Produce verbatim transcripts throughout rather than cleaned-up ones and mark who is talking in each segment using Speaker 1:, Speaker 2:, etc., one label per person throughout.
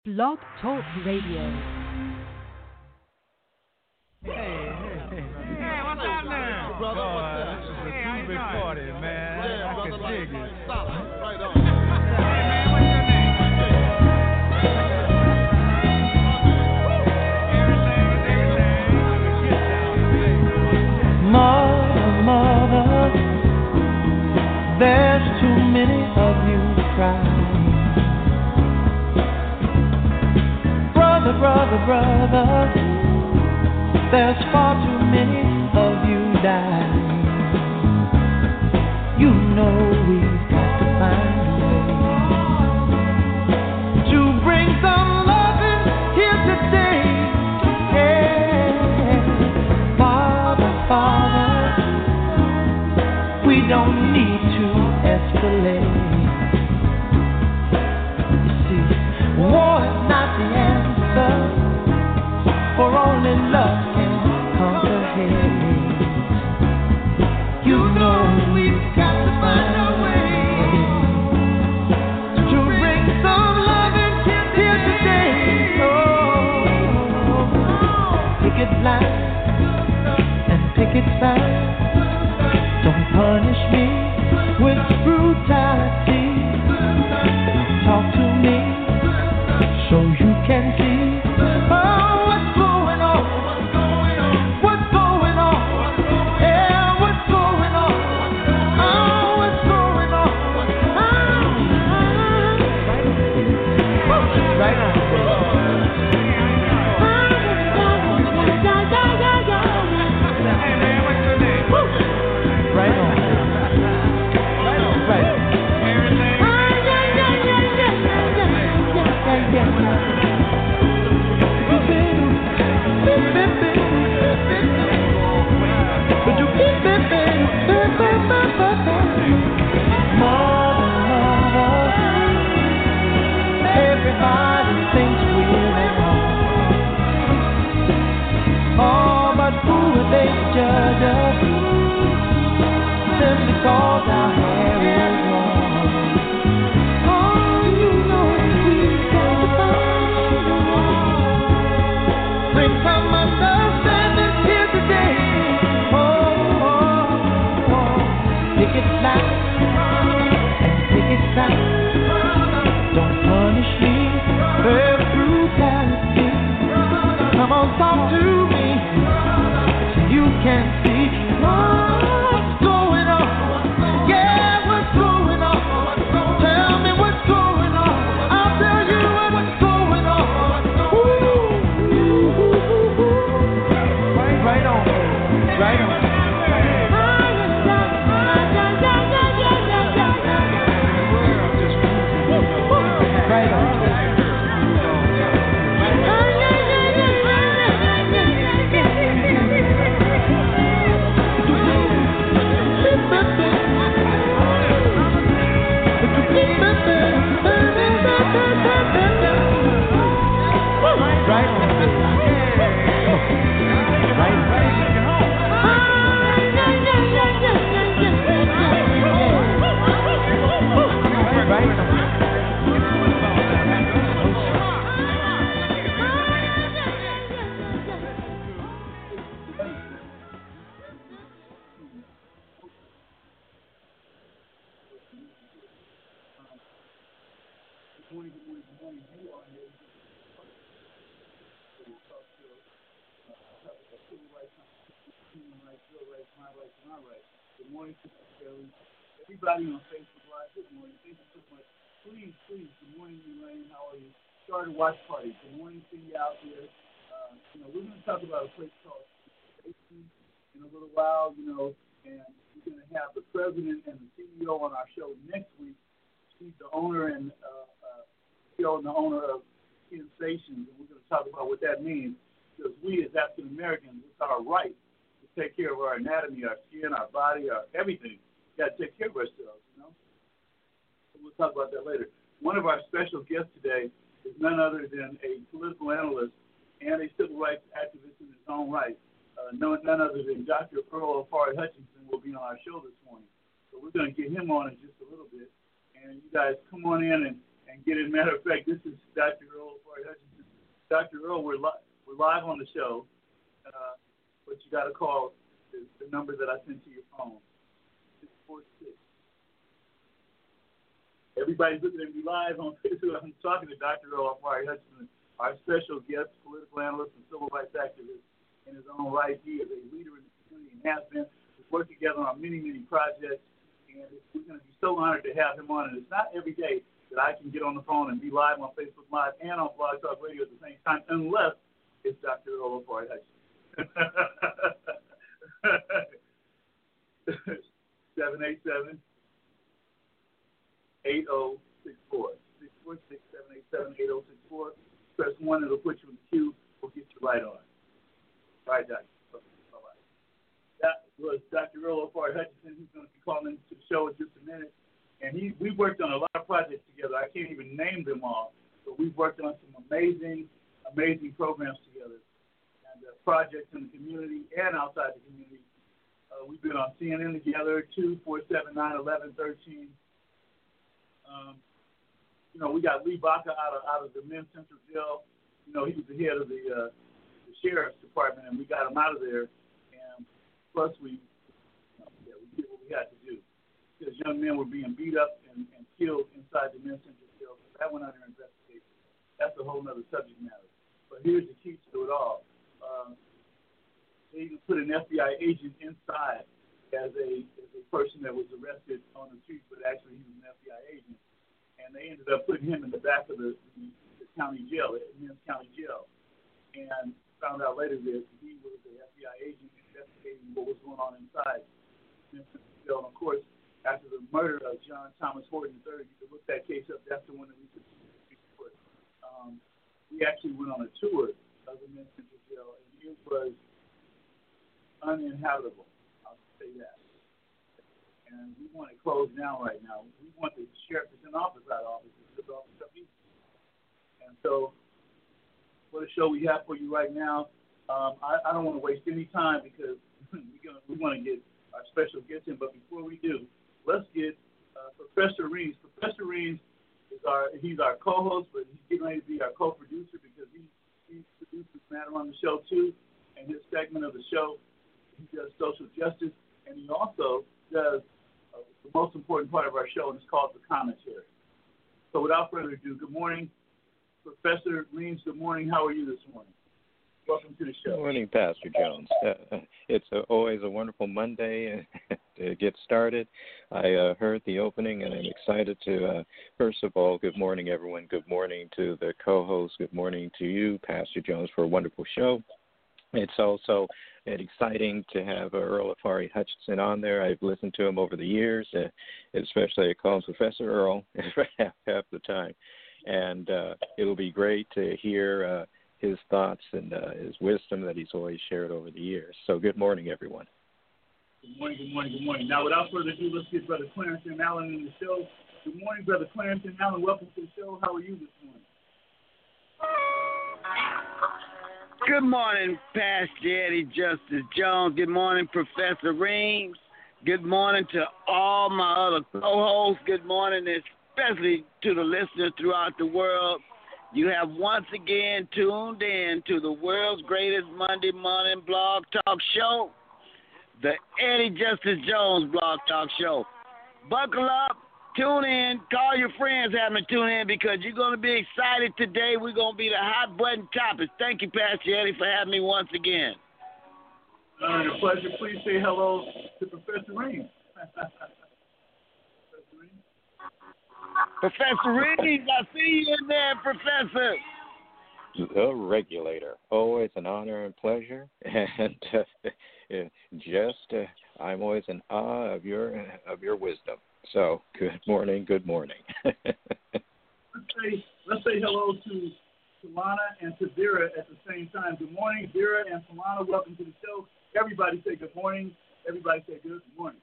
Speaker 1: Blog Talk Radio.
Speaker 2: Hey, hey, hey. Hey, what's up now? Brother, oh, what's up? This is a hey, groovy party, man. Yeah, I brother, can dig it. Solid. Right on. Hey, man, what's your name?
Speaker 3: Mother, mother, there's too many of you crying. Brother, brother, brother, there's far too many of you dying. You know we've got to find a way to bring some loving here today. Yeah. Father, Father, we don't need to escalate. You see, war is not the answer, for only love can conquer hate. You know we've got to find a way to bring some love and here today. Oh, pick it line and pick it fine. Don't punish me with brutality. Talk to me so you can see. Oh, what's going on? What's going on? Yeah, what's going on? Oh, what's going on? Oh, right on.
Speaker 2: Hey, man, what's your name?
Speaker 3: Right on. Right on. Right on.
Speaker 2: Everything.
Speaker 3: Everybody thinks we're at home. Oh, but who are they to judge us? Simply cause our hair is long. Oh, you know we've got to find a way. Bring some understanding here today. Oh, oh, oh. Pick it loud and pick it sound. Don't punish me with brutality. Come on, talk to me so you can see what's going on. Yeah, what's going on? Tell me what's going on. I'll tell you what's going on. Ooh, ooh, ooh, ooh. Right on, right on. Right on.
Speaker 4: Everybody on Facebook Live, good morning. Thank you so much. Please, please, good morning, Elaine. How are you? Started watch party. Good morning to you out there. Uh, you know, we're going to talk about a place called Station in a little while, you know, and we're going to have the president and the C E O on our show next week. She's the owner and uh, uh, C E O and the owner of Skin Stations, and we're going to talk about what that means, because we as African Americans, it's our right to take care of our anatomy, our skin, our body, our everything. Got to take care of ourselves, you know. So we'll talk about that later. One of our special guests today is none other than a political analyst and a civil rights activist in his own right. Uh, none, none other than Doctor Earl Afari Hutchinson will be on our show this morning. So we're going to get him on in just a little bit. And you guys come on in and, and get in. Matter of fact, this is Doctor Earl Hutchinson. Doctor Earl, we're, li- we're live on the show, uh, but you got to call the, the number that I sent to your phone. six four six. Everybody's looking at me live on Facebook. I'm talking to Doctor Earl Hutchinson, our special guest, political analyst and civil rights activist in his own right. He is a leader in the community and has been. We've worked together on many, many projects, and we're going to be so honored to have him on. And it's not every day that I can get on the phone and be live on Facebook Live and on Blog Talk Radio at the same time, unless it's Doctor Earl Hutchinson. seven eight seven, eight oh six four. six four six, seven eight seven, eight oh six four. Press one, it'll put you in the queue. We'll get you right on. All right, Doctor. Bye-bye. That was Doctor Earl Hutchinson. He's going to be calling into the show in just a minute. And he, we've worked on a lot of projects together. I can't even name them all, but we've worked on some amazing, amazing programs together, and uh, projects in the community and outside the community. Uh, we've been on C N N together, two, four, seven, nine, eleven, thirteen. Um, you know, we got Lee Baca out of out of the Men's Central Jail. You know, he was the head of the, uh, the sheriff's department, and we got him out of there. And plus, we, you know, yeah, we did what we had to do. Because young men were being beat up and, and killed inside the Men's Central Jail. So that went under investigation. That's a whole other subject matter. But here's the key to it all. Um, they even put an F B I agent inside as a as a person that was arrested on the street, but actually he was an F B I agent. And they ended up putting him in the back of the, the, the county jail, the Men's County Jail. And found out later that he was an F B I agent investigating what was going on inside the Men's Central Jail. And of course, after the murder of John Thomas Horton the third, you can look that case up. That's the one that we took to court. Um, we actually went on a tour of the Men's Central Jail, and it was uninhabitable. I'll say that. And we want it closed down right now. We want the sheriff that's in office out of office because all the stuff he's doing. And so, what a show we have for you right now. Um, I, I don't want to waste any time because we're gonna, we want to get our special guest in. But before we do, let's get uh, Professor Reams. Professor Reams is our he's our co-host, but he's getting ready to be our co-producer because he he produces Matter on the show too, and his segment of the show he does social justice, and he also does uh, the most important part of our show, and it's called the commentary. So without further ado, good morning, Professor Reams. Good morning. How are you this morning? Welcome to the show.
Speaker 5: Good morning, Pastor Jones. Uh, it's a, always a wonderful Monday to get started. I uh, heard the opening, and I'm excited to, uh, first of all, good morning, everyone. Good morning to the co-host. Good morning to you, Pastor Jones, for a wonderful show. It's also exciting to have uh, Earl Afari Hutchinson on there. I've listened to him over the years, uh, especially I call him Professor Earl half, half the time. And uh, it'll be great to hear uh, his thoughts and uh, his wisdom that he's always shared over the years. So good morning, everyone.
Speaker 4: Good morning, good morning, good morning. Now, without further ado, let's get Brother Clarence and Allen in the show. Good morning, Brother Clarence and Allen. Welcome to the show. How are you this morning?
Speaker 6: Good morning, Pastor Eddie Justice Jones. Good morning, Professor Reams. Good morning to all my other co-hosts. Good morning, especially to the listeners throughout the world. You have once again tuned in to the world's greatest Monday morning blog talk show, the Eddie Justice Jones blog talk show. Buckle up, tune in, call your friends, have them tune in because you're going to be excited today. We're going to be the hot button topics. Thank you, Pastor Eddie, for having me once again.
Speaker 4: Uh, a pleasure. Please say hello to Professor Reams.
Speaker 6: Professor Reams, I see you in there, Professor.
Speaker 5: The regulator. Always an honor and pleasure. And uh, just, uh, I'm always in awe of your of your wisdom. So, good morning, good morning.
Speaker 4: let's say let's say hello to Solana and to Vera at the same time. Good morning, Vera and Solana. Welcome to the show. Everybody say good morning. Everybody say good morning.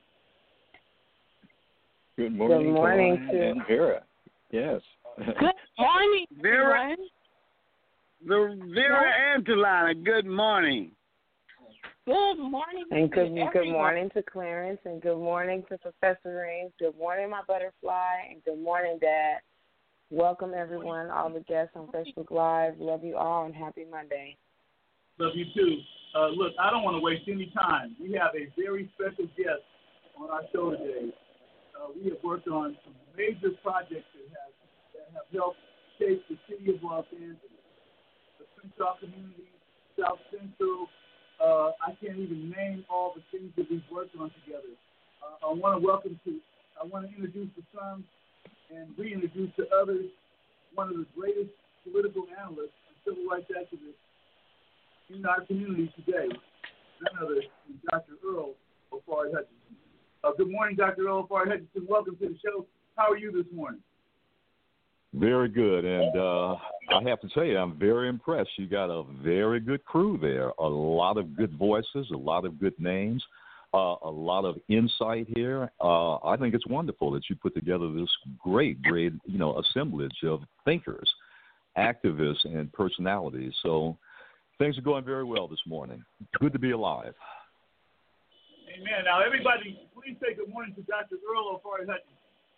Speaker 5: Good morning,
Speaker 7: good morning to
Speaker 5: and Vera. Yes.
Speaker 7: Good morning,
Speaker 6: Vera. The Vera and Talana. Good morning.
Speaker 7: Good morning.
Speaker 8: And good,
Speaker 7: to
Speaker 8: good morning to Clarence, and good morning to Professor Reams. Good morning, my butterfly, and good morning, Dad. Welcome, everyone, all the guests on Facebook Live. Love you all, and happy Monday.
Speaker 4: Love you, too. Uh, look, I don't want to waste any time. We have a very special guest on our show today. Uh, we have worked on some major projects that have, that have helped shape the city of Los Angeles, the Crenshaw community, South Central. Uh, I can't even name all the things that we've worked on together. Uh, I want to welcome to, I want to introduce to some and reintroduce to others one of the greatest political analysts and civil rights activists in our community today, none other than Doctor Earl Ofari Hutchinson. Uh, good morning, Doctor Earl Ofari Hutchinson. Welcome to the show. How are you this morning?
Speaker 9: Very good, and uh, I have to say, I'm very impressed. You got a very good crew there, a lot of good voices, a lot of good names, uh, a lot of insight here. Uh, I think it's wonderful that you put together this great, great, you know, assemblage of thinkers, activists, and personalities. So things are going very well this morning. Good to be alive.
Speaker 4: Amen. Now, everybody, please say good morning to Doctor Earl Ofari Hutchinson.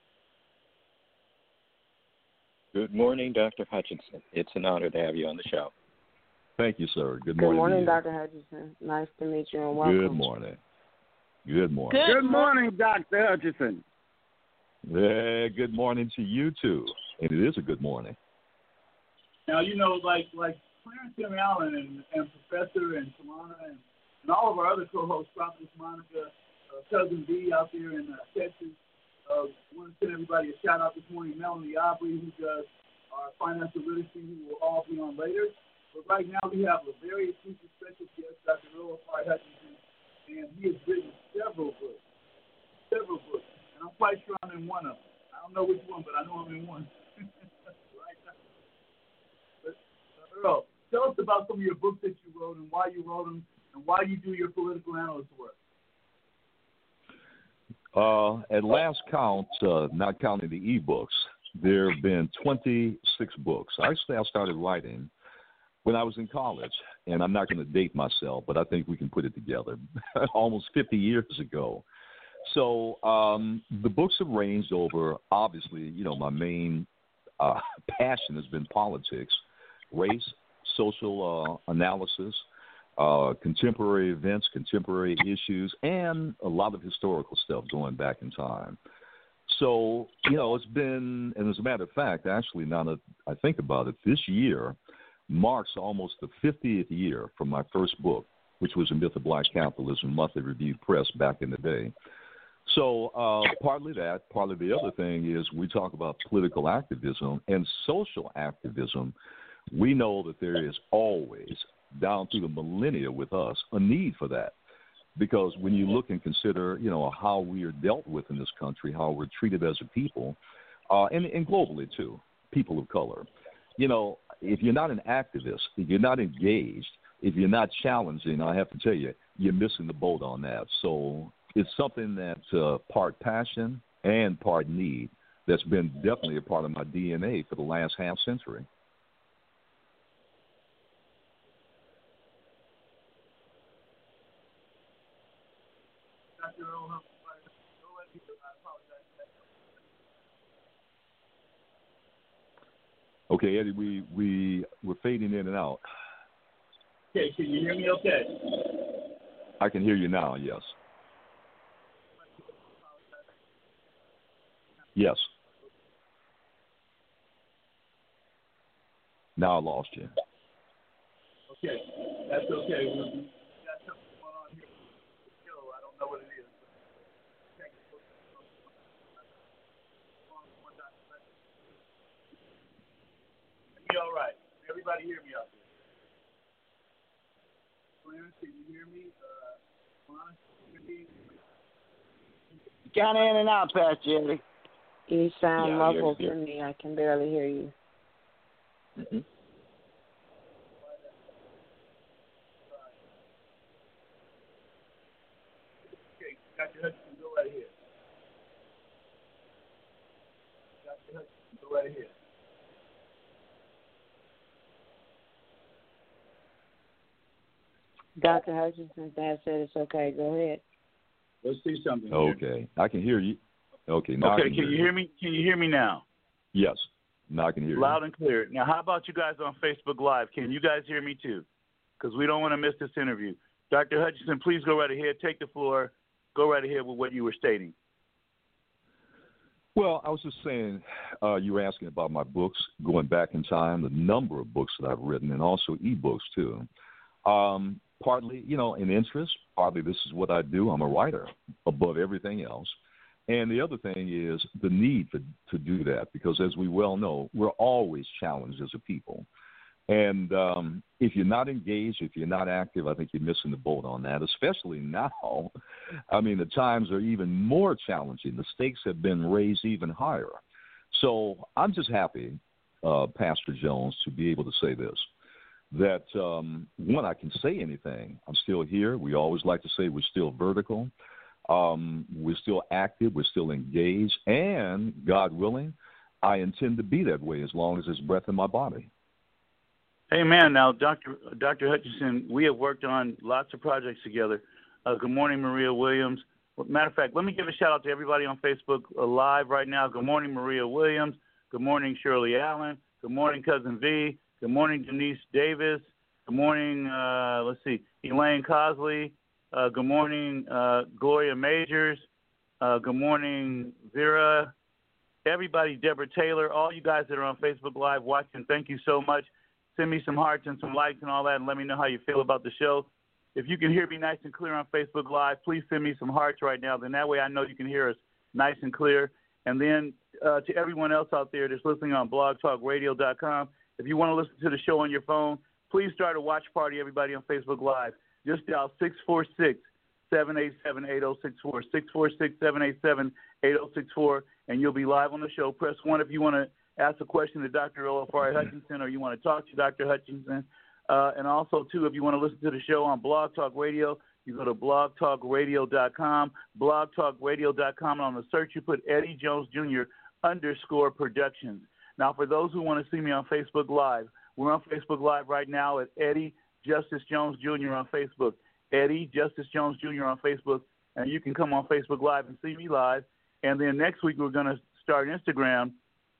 Speaker 5: Good morning, Doctor Hutchinson. It's an honor to have you on the show.
Speaker 9: Thank you, sir. Good
Speaker 8: Good
Speaker 9: morning.
Speaker 8: morning,
Speaker 9: to you.
Speaker 8: Doctor Hutchinson. Nice to meet you, and welcome.
Speaker 9: Good morning. Good morning.
Speaker 6: Good morning, Doctor Hutchinson.
Speaker 9: Yeah, good morning to you, too. And it is a good morning.
Speaker 4: Now, you know, like like Clarence M. Allen and, and Professor and Solana and, and all of our other co-hosts, Prophetess Monica, uh, Cousin B out there in uh, Texas. I uh, want to send everybody a shout-out this morning. Melanie Aubrey, who does our financial literacy, who will all be on later. But right now we have a very exclusive special guest, Doctor Earl Ofari Hutchinson, and he has written several books, several books. And I'm quite sure I'm in one of them. I don't know which one, but I know I'm in one. Right now. But, uh, Earl, tell us about some of your books that you wrote and why you wrote them and why you do your political analyst work.
Speaker 9: Uh, at last count, uh, not counting the e-books, there have been twenty-six books. Actually, I started writing when I was in college, and I'm not going to date myself, but I think we can put it together, almost fifty years ago. So um, the books have ranged over, obviously, you know, my main uh, passion has been politics, race, social uh, analysis, Uh, contemporary events, contemporary issues, and a lot of historical stuff going back in time. So, you know, it's been, and as a matter of fact, actually, now that I think about it, this year marks almost the fiftieth year from my first book, which was A Myth of Black Capitalism, Monthly Review Press back in the day. So uh, partly that, partly the other thing is we talk about political activism and social activism. We know that there is always, down through the millennia with us, a need for that. Because when you look and consider, you know, how we are dealt with in this country, how we're treated as a people, uh, and, and globally too, people of color, you know, if you're not an activist, if you're not engaged, if you're not challenging, I have to tell you, you're missing the boat on that. So it's something that's uh, part passion and part need that's been definitely a part of my D N A for the last half century. Okay, Eddie, we, we, we're fading in and out.
Speaker 4: Okay, can you hear me okay?
Speaker 9: I can hear you now, yes. Yes. Now I lost you.
Speaker 4: Okay, that's okay. We got something going on here. I don't know what it is. Be all right. Everybody hear me out there. Clarence, can you hear me? Uh,
Speaker 6: Kind of in and out, Pastor Eddie.
Speaker 8: You sound
Speaker 5: Yeah,
Speaker 8: muffled
Speaker 5: you're-
Speaker 8: to me. I can barely hear you.
Speaker 5: Mm-hmm.
Speaker 4: Okay, Doctor Hutchinson, go right ahead. Doctor Hutchinson, go right ahead.
Speaker 8: Doctor Hutchinson, Dad said it's okay. Go ahead.
Speaker 4: Let's see something here.
Speaker 9: Okay, I can hear you. Okay, now I
Speaker 4: Okay,
Speaker 9: can,
Speaker 4: can you hear me? Can you hear me now?
Speaker 9: Yes. Now I can hear
Speaker 10: Loud
Speaker 9: you.
Speaker 10: and clear. Now, how about you guys on Facebook Live? Can you guys hear me too? Because we don't want to miss this interview. Doctor Hutchinson, please go right ahead. Take the floor. Go right ahead with what you were stating.
Speaker 9: Well, I was just saying, uh, you were asking about my books, going back in time, the number of books that I've written, and also e-books too. Um, partly, you know, in interest, partly this is what I do. I'm a writer above everything else. And the other thing is the need for, to do that, because as we well know, we're always challenged as a people. And um, if you're not engaged, if you're not active, I think you're missing the boat on that, especially now. I mean, the times are even more challenging. The stakes have been raised even higher. So I'm just happy, uh, Pastor Jones, to be able to say this, that, um, one, I can say anything. I'm still here. We always like to say we're still vertical. Um, we're still active. We're still engaged. And, God willing, I intend to be that way as long as there's breath in my body.
Speaker 10: Amen. Now, Doctor Doctor Hutchinson, we have worked on lots of projects together. Uh, good morning, Maria Williams. Matter of fact, let me give a shout out to everybody on Facebook Live right now. Good morning, Maria Williams. Good morning, Shirley Allen. Good morning, Cousin V. Good morning, Denise Davis. Good morning, uh, let's see, Elaine Cosley. Uh, good morning, uh, Gloria Majors. Uh, good morning, Vera. Everybody, Deborah Taylor, all you guys that are on Facebook Live watching, thank you so much. Send me some hearts and some likes and all that, and let me know how you feel about the show. If you can hear me nice and clear on Facebook Live, please send me some hearts right now. Then that way I know you can hear us nice and clear. And then uh, to everyone else out there that's listening on blog talk radio dot com, if you want to listen to the show on your phone, please start a watch party, everybody on Facebook Live. Just dial six four six, seven eight seven, eight zero six four, six four six, seven eight seven, eight zero six four, and you'll be live on the show. Press one if you want to ask a question to Doctor Olafari Hutchinson, or you want to talk to Doctor Hutchinson. Uh, and also, too, if you want to listen to the show on Blog Talk Radio, you go to blog talk radio dot com, blog talk radio dot com, and on the search you put Eddie Jones Junior underscore Productions. Now, for those who want to see me on Facebook Live, we're on Facebook Live right now at Eddie Justice Jones Junior on Facebook. Eddie Justice Jones Junior on Facebook, and you can come on Facebook Live and see me live. And then next week we're going to start Instagram,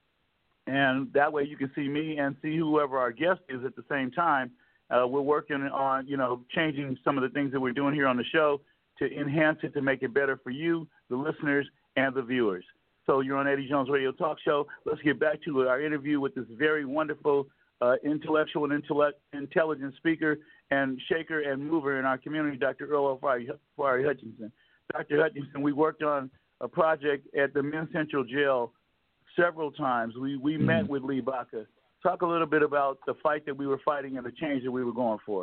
Speaker 10: and that way you can see me and see whoever our guest is at the same time. Uh, we're working on, you know, changing some of the things that we're doing here on the show to enhance it, to make it better for you, the listeners, and the viewers. So you're on Eddie Jones Radio Talk Show. Let's get back to our interview with this very wonderful uh, intellectual and intellect, intelligent speaker and shaker and mover in our community, Doctor Earl Ofari Hutchinson. Doctor Hutchinson, we worked on a project at the Men's Central Jail several times. We we mm-hmm. met with Lee Baca. Talk a little bit about the fight that we were fighting and the change that we were going for.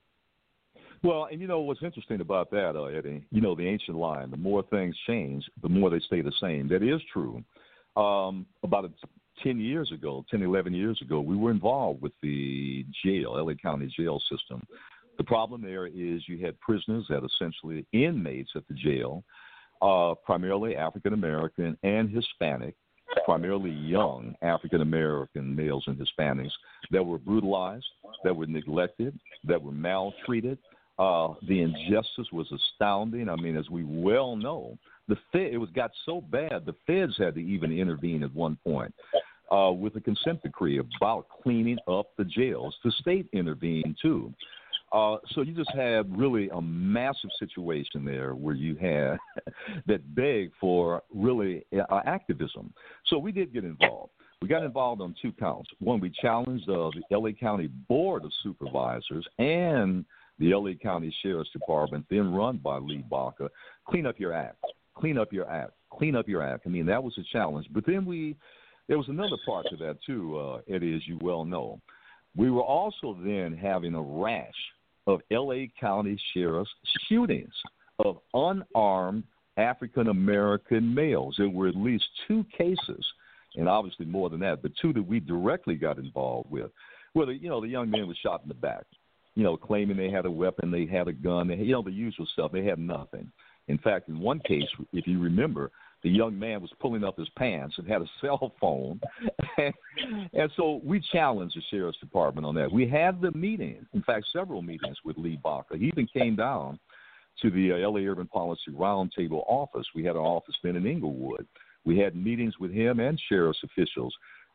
Speaker 9: Well, and you know what's interesting about that, uh, Eddie, you know, the ancient line, the more things change, the more they stay the same. That is true. Um, about a, ten years ago, ten, eleven years ago, we were involved with the jail, L A County jail system. The problem there is you had prisoners that essentially inmates at the jail, uh, primarily African-American and Hispanic, primarily young African-American males and Hispanics that were brutalized, that were neglected, that were maltreated. Uh, the injustice was astounding. I mean, as we well know, the Fed, it was got so bad, the feds had to even intervene at one point uh, with a consent decree about cleaning up the jails. The state intervened, too. Uh, so you just had really a massive situation there where you had that begged for really uh, activism. So we did get involved. We got involved on two counts. One, we challenged uh, the L A County Board of Supervisors and the L A County Sheriff's Department, then run by Lee Baca, clean up your act, clean up your act, clean up your act. I mean, that was a challenge. But then we, there was another part to that too, uh, Eddie, as you well know. We were also then having a rash of L A County Sheriff's shootings of unarmed African-American males. There were at least two cases, and obviously more than that, but two that we directly got involved with, where the, you know, the young man was shot in the back, you know, claiming they had a weapon, they had a gun, they, you know, the usual stuff. They had nothing. In fact, in one case, if you remember, the young man was pulling up his pants and had a cell phone. and, and so we challenged the Sheriff's Department on that. We had the meeting, in fact, several meetings with Lee Baca. He even came down to the uh, L A Urban Policy Roundtable office. We had an office then in Inglewood. We had meetings with him and sheriff's officials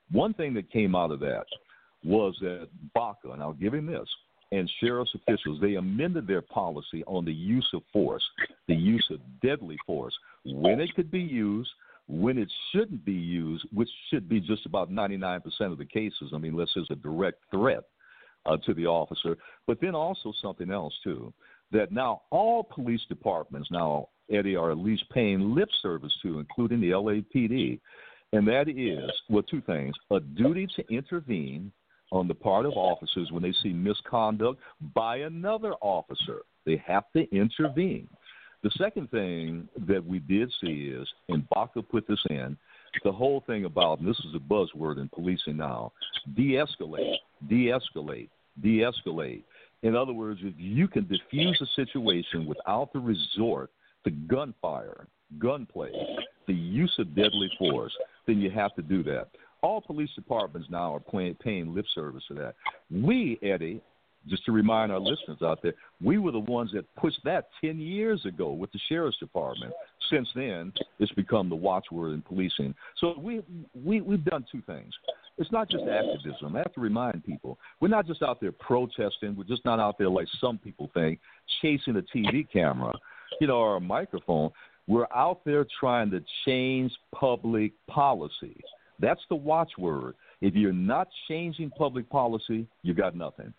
Speaker 9: One thing that came out of that was that Baca, and I'll give him this, and sheriff's officials, they amended their policy on the use of force, the use of deadly force, when it could be used, when it shouldn't be used, which should be just about ninety-nine percent of the cases. I mean, unless there's a direct threat uh, to the officer. But then also something else, too, that now all police departments now, Eddie, are at least paying lip service to, including the L A P D. And that is, well, two things, a duty to intervene on the part of officers when they see misconduct by another officer. They have to intervene. The second thing that we did see is, and Baca put this in, the whole thing about, and this is a buzzword in policing now, de-escalate, de-escalate, de-escalate. In other words, if you can diffuse a situation without the resort to gunfire, gunplay, the use of deadly force, then you have to do that. All police departments now are paying, paying lip service to that. We, Eddie, just to remind our listeners out there, we were the ones that pushed that ten years ago with the sheriff's department. Since then, it's become the watchword in policing. So we, we, we've done two things. It's not just activism. I have to remind people, we're not just out there protesting. We're just not out there like some people think, chasing a T V camera, you know, or a microphone. We're out there trying to change public policy. That's the watchword. If you're not changing public policy, you got nothing.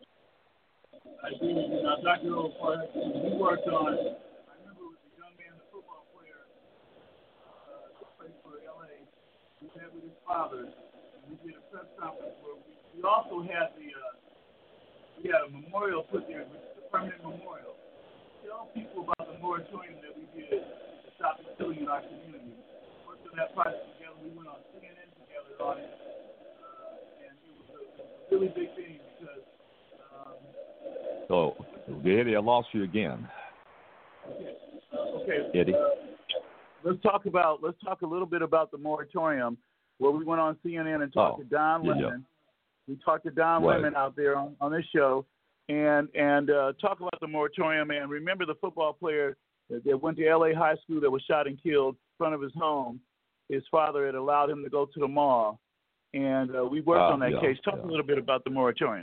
Speaker 4: I agree with you. Now, Doctor O'Farr, we worked on, I remember with the young man, the football player, uh, who played for L A, we met with his father, and we did a press conference where we, we also had the, uh, we had a memorial put there, which is a permanent memorial. Tell people about the moratorium that we did to stop the killing in our community. We worked on that project together. We went on C N N together on it, uh, and it was a, it was a really big thing because, um,
Speaker 9: Oh, Eddie, I lost you again.
Speaker 4: Okay. Uh, okay.
Speaker 9: Eddie.
Speaker 10: Uh, let's talk about. Let's talk a little bit about the moratorium, where we went on C N N and talked
Speaker 9: oh,
Speaker 10: to Don
Speaker 9: yeah,
Speaker 10: Lemon. Yeah. We talked to Don
Speaker 9: right.
Speaker 10: Lemon out there on, on this show, and and uh, talk about the moratorium. And remember the football player that, that went to L A high school that was shot and killed in front of his home. His father had allowed him to go to the mall, and uh, we worked
Speaker 9: uh,
Speaker 10: on that
Speaker 9: yeah,
Speaker 10: case. Talk
Speaker 9: yeah.
Speaker 10: a little bit about the moratorium.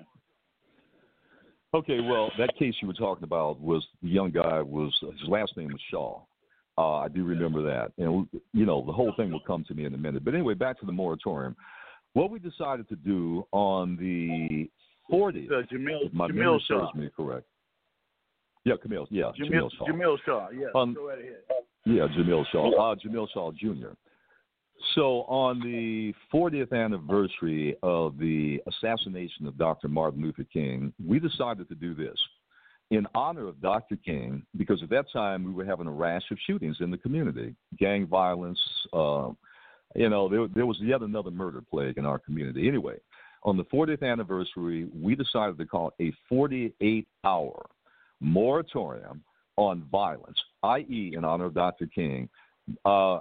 Speaker 9: Okay, well, that case you were talking about was the young guy was his last name was Shaw. Uh, I do remember that, and you know the whole thing will come to me in a minute. But anyway, back to the moratorium. What we decided to do on the fortieth,
Speaker 10: uh, Jamil,
Speaker 9: if my
Speaker 10: Jamil
Speaker 9: memory
Speaker 10: Shaw.
Speaker 9: serves me correct. Yeah, Camille. Yeah,
Speaker 10: Jamil,
Speaker 9: Jamil Shaw.
Speaker 10: Jamil Shaw. Yeah,
Speaker 9: um,
Speaker 10: go right ahead.
Speaker 9: Yeah, Jamil Shaw. Uh, Jamil Shaw Junior So on the fortieth anniversary of the assassination of Doctor Martin Luther King, we decided to do this in honor of Doctor King, because at that time we were having a rash of shootings in the community, gang violence. Uh, you know, there, there was yet another murder plague in our community. Anyway, on the fortieth anniversary, we decided to call it a forty-eight hour moratorium on violence, that is in honor of Doctor King, uh,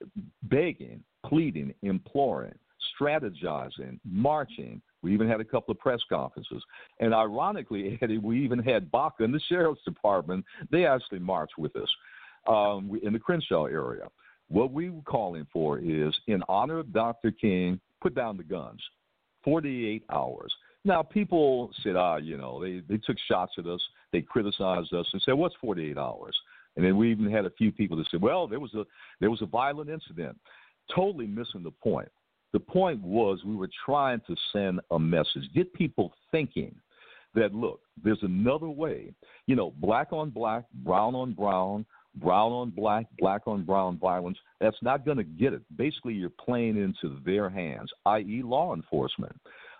Speaker 9: begging, pleading, imploring, strategizing, marching. We even had a couple of press conferences. And ironically, Eddie, we even had Baca in the Sheriff's Department. They actually marched with us um, in the Crenshaw area. What we were calling for is, in honor of Doctor King, put down the guns. forty-eight hours. Now, people said, ah, you know, they, they took shots at us. They criticized us and said, what's forty-eight hours? And then we even had a few people that said, well, there was a there was a violent incident. Totally missing the point. The point was we were trying to send a message, get people thinking that, look, there's another way. You know, black on black, brown on brown, brown on black, black on brown violence, that's not going to get it. Basically, you're playing into their hands, that is law enforcement.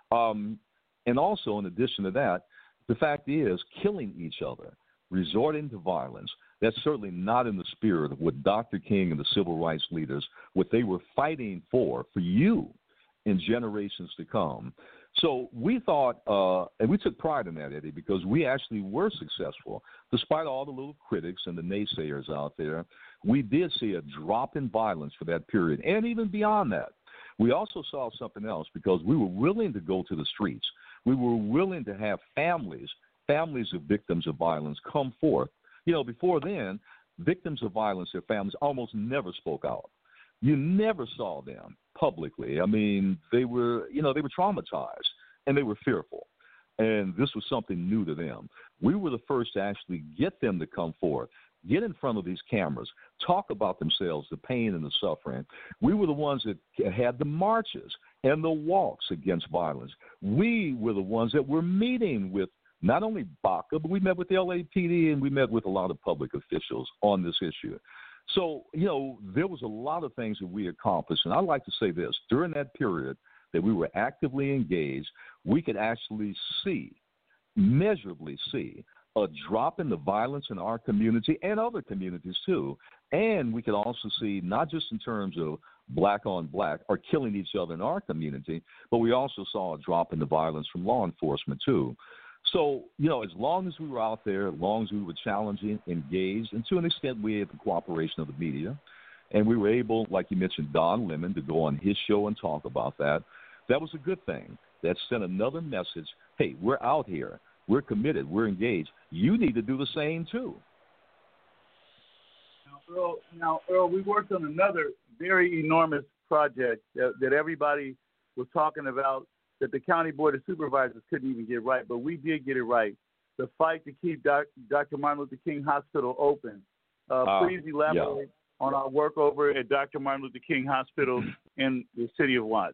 Speaker 9: Um, and also, in addition to that, the fact is killing each other, resorting to violence, that's certainly not in the spirit of what Doctor King and the civil rights leaders, what they were fighting for, for you in generations to come. So we thought, uh, and we took pride in that, Eddie, because we actually were successful. Despite all the little critics and the naysayers out there, we did see a drop in violence for that period, and even beyond that. We also saw something else because we were willing to go to the streets. We were willing to have families, families of victims of violence come forth. You know, before then, victims of violence, their families almost never spoke out. You never saw them publicly. I mean, they were, you know, they were traumatized and they were fearful. And this was something new to them. We were the first to actually get them to come forth, get in front of these cameras, talk about themselves, the pain and the suffering. We were the ones that had the marches and the walks against violence. We were the ones that were meeting with not only Baca, but we met with the L A P D and we met with a lot of public officials on this issue. So, you know, there was a lot of things that we accomplished. And I'd like to say this, during that period that we were actively engaged, we could actually see, measurably see, a drop in the violence in our community and other communities too. And we could also see, not just in terms of black on black or killing each other in our community, but we also saw a drop in the violence from law enforcement too. So, you know, as long as we were out there, as long as we were challenging, engaged, and to an extent we had the cooperation of the media, and we were able, like you mentioned, Don Lemon, to go on his show and talk about that, that was a good thing. That sent another message, hey, we're out here. We're committed. We're engaged. You need to do the same, too.
Speaker 10: Now, Earl, now, Earl we worked on another very enormous project that, that everybody was talking about that the County Board of Supervisors couldn't even get right, but we did get it right. The fight to keep Doc, Doctor Martin Luther King Hospital open. Uh, uh, please elaborate yeah. on our work over at Doctor Martin Luther King Hospital in the city of Watts.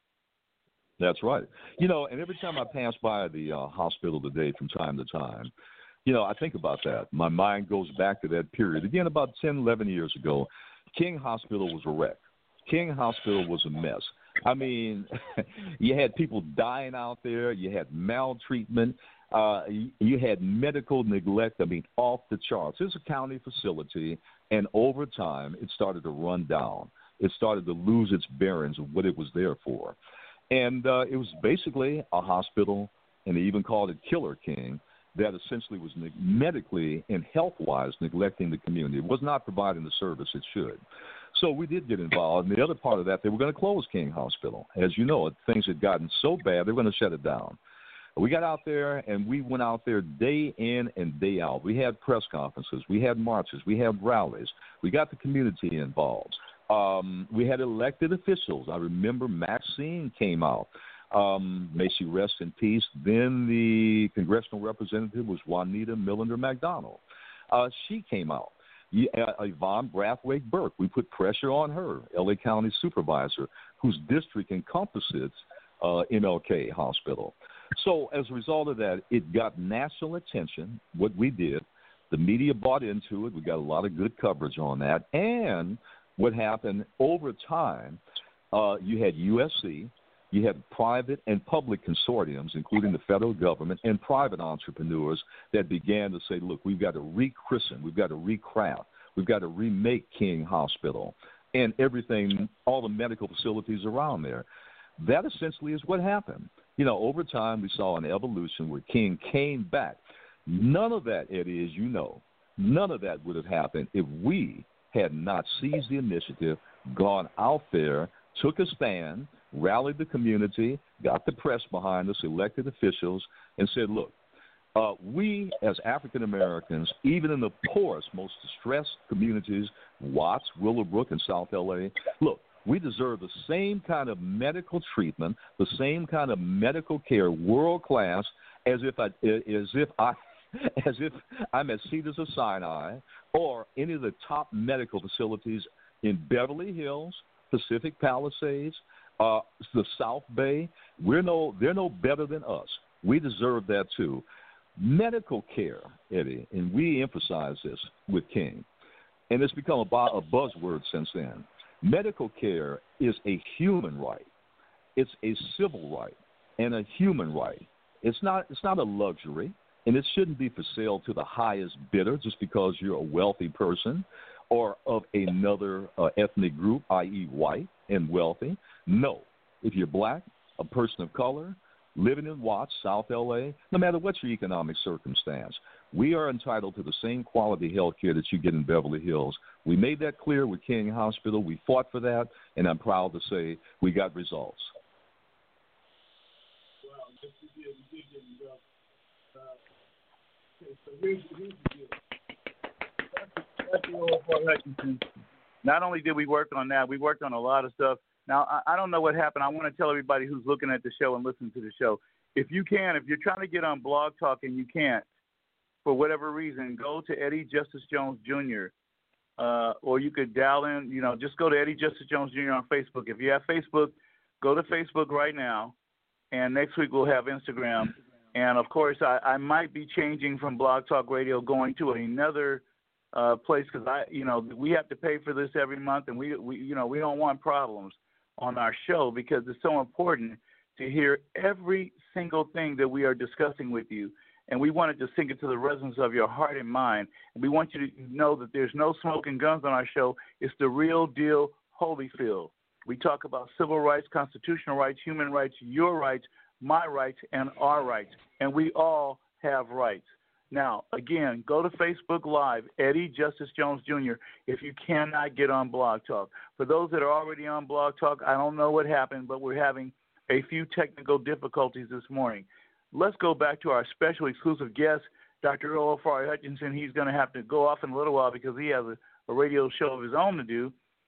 Speaker 9: That's right. You know, and every time I pass by the uh, hospital today from time to time, you know, I think about that. My mind goes back to that period. Again, about ten, eleven years ago, King Hospital was a wreck. King Hospital was a mess. I mean, you had people dying out there. You had maltreatment. Uh, you, you had medical neglect. I mean, off the charts. It's a county facility, and over time, it started to run down. It started to lose its bearings of what it was there for. And uh, it was basically a hospital, and they even called it Killer King, that essentially was ne- medically and health-wise neglecting the community. It was not providing the service it should. So we did get involved. And the other part of that, they were going to close King Hospital. As you know, things had gotten so bad, they were going to shut it down. We got out there, and we went out there day in and day out. We had press conferences. We had marches. We had rallies. We got the community involved. Um, we had elected officials. I remember Maxine came out. Um, may she rest in peace. Then the congressional representative was Juanita Millender McDonald. Uh, she came out. Uh, Yvonne Brathwaite Burke. We put pressure on her, L A County supervisor, whose district encompasses uh, M L K Hospital. So as a result of that, it got national attention, what we did. The media bought into it. We got a lot of good coverage on that. And what happened over time, uh, you had U S C, you had private and public consortiums, including the federal government and private entrepreneurs that began to say, look, we've got to rechristen, we've got to recraft, we've got to remake King Hospital and everything, all the medical facilities around there. That essentially is what happened. You know, over time we saw an evolution where King came back. None of that, Eddie, as you know, none of that would have happened if we had not seized the initiative, gone out there, took a stand, rallied the community, got the press behind us, elected officials, and said, look, uh, we as African Americans, even in the poorest, most distressed communities, Watts, Willowbrook, and South L A, look, we deserve the same kind of medical treatment, the same kind of medical care, world class, as if I, as if I, as if I'm at Cedars-Sinai or any of the top medical facilities in Beverly Hills, Pacific Palisades, uh, the South Bay. We're no, they're no better than us. We deserve that too. Medical care, Eddie, and we emphasize this with King, and it's become a, a buzzword since then. Medical care is a human right. It's a civil right and a human right. It's not, it's not a luxury. And it shouldn't be for sale to the highest bidder just because you're a wealthy person or of another uh, ethnic group, that is white and wealthy. No. If you're black, a person of color, living in Watts, South L A, no matter what your economic circumstance, we are entitled to the same quality health care that you get in Beverly Hills. We made that clear with King Hospital. We fought for that, and I'm proud to say we got results.
Speaker 4: Wow, yes, we did. We did get results. Uh, okay, so here's, here's the deal. That's, that's the old Paul Hutchinson.
Speaker 10: Not only did we work on that, we worked on a lot of stuff Now, I, I don't know what happened. I want to tell everybody who's looking at the show and listening to the show, if you can, if you're trying to get on Blog Talk and you can't, for whatever reason, go to Eddie Justice Jones Junior Uh, or you could dial in, you know, just go to Eddie Justice Jones Junior on Facebook. If you have Facebook, go to Facebook right now, and next week we'll have Instagram. And, of course, I, I might be changing from Blog Talk Radio going to another uh, place because, I, you know, we have to pay for this every month, and, we, we, you know, we don't want problems on our show because it's so important to hear every single thing that we are discussing with you. And we wanted to sink it to the resonance of your heart and mind. And we want you to know that there's no smoke and guns on our show. It's the real deal, Holyfield. We talk about civil rights, constitutional rights, human rights, your rights, my rights, and our rights. And we all have rights. Now, again, go to Facebook Live, Eddie Justice Jones Junior, if you cannot get on Blog Talk. For those that are already on Blog Talk, I don't know what happened, but we're having a few technical difficulties this morning. Let's go back to our special exclusive guest, Doctor Earl Farley Hutchinson. He's going to have to go off in a little while because he has a, a radio show of his own to do,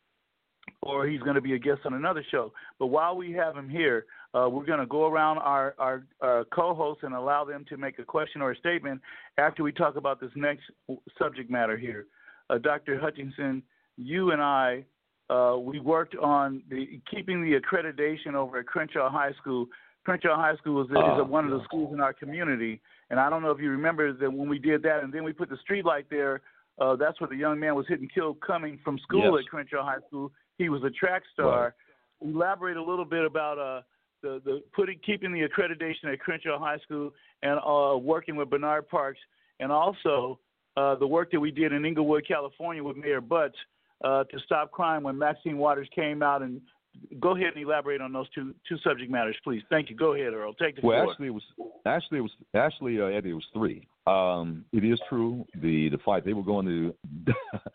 Speaker 10: or he's going to be a guest on another show. But while we have him here, uh, we're going to go around our, our, our co-hosts and allow them to make a question or a statement after we talk about this next subject matter here. Uh, Doctor Hutchinson, you and I, uh, we worked on the keeping the accreditation over at Crenshaw High School. Crenshaw High School is, is
Speaker 9: uh,
Speaker 10: one of the schools in our community, and I don't know if you remember that when we did that, and then we put the street light there, uh, that's where the young man was hit and killed coming from school
Speaker 9: yes.
Speaker 10: at Crenshaw High School. He was a track star. Right. Elaborate a little bit about uh, the, the putting keeping the accreditation at Crenshaw High School and uh, working with Bernard Parks, and also uh, the work that we did in Inglewood, California with Mayor Butts uh, to stop crime when Maxine Waters came out. And go ahead and elaborate on those two two subject matters, please. Thank you. Go ahead, Earl. Take the
Speaker 9: well,
Speaker 10: floor.
Speaker 9: actually, it was actually it was actually uh, Eddie. It was three. Um, it is true. The the fight they were going to,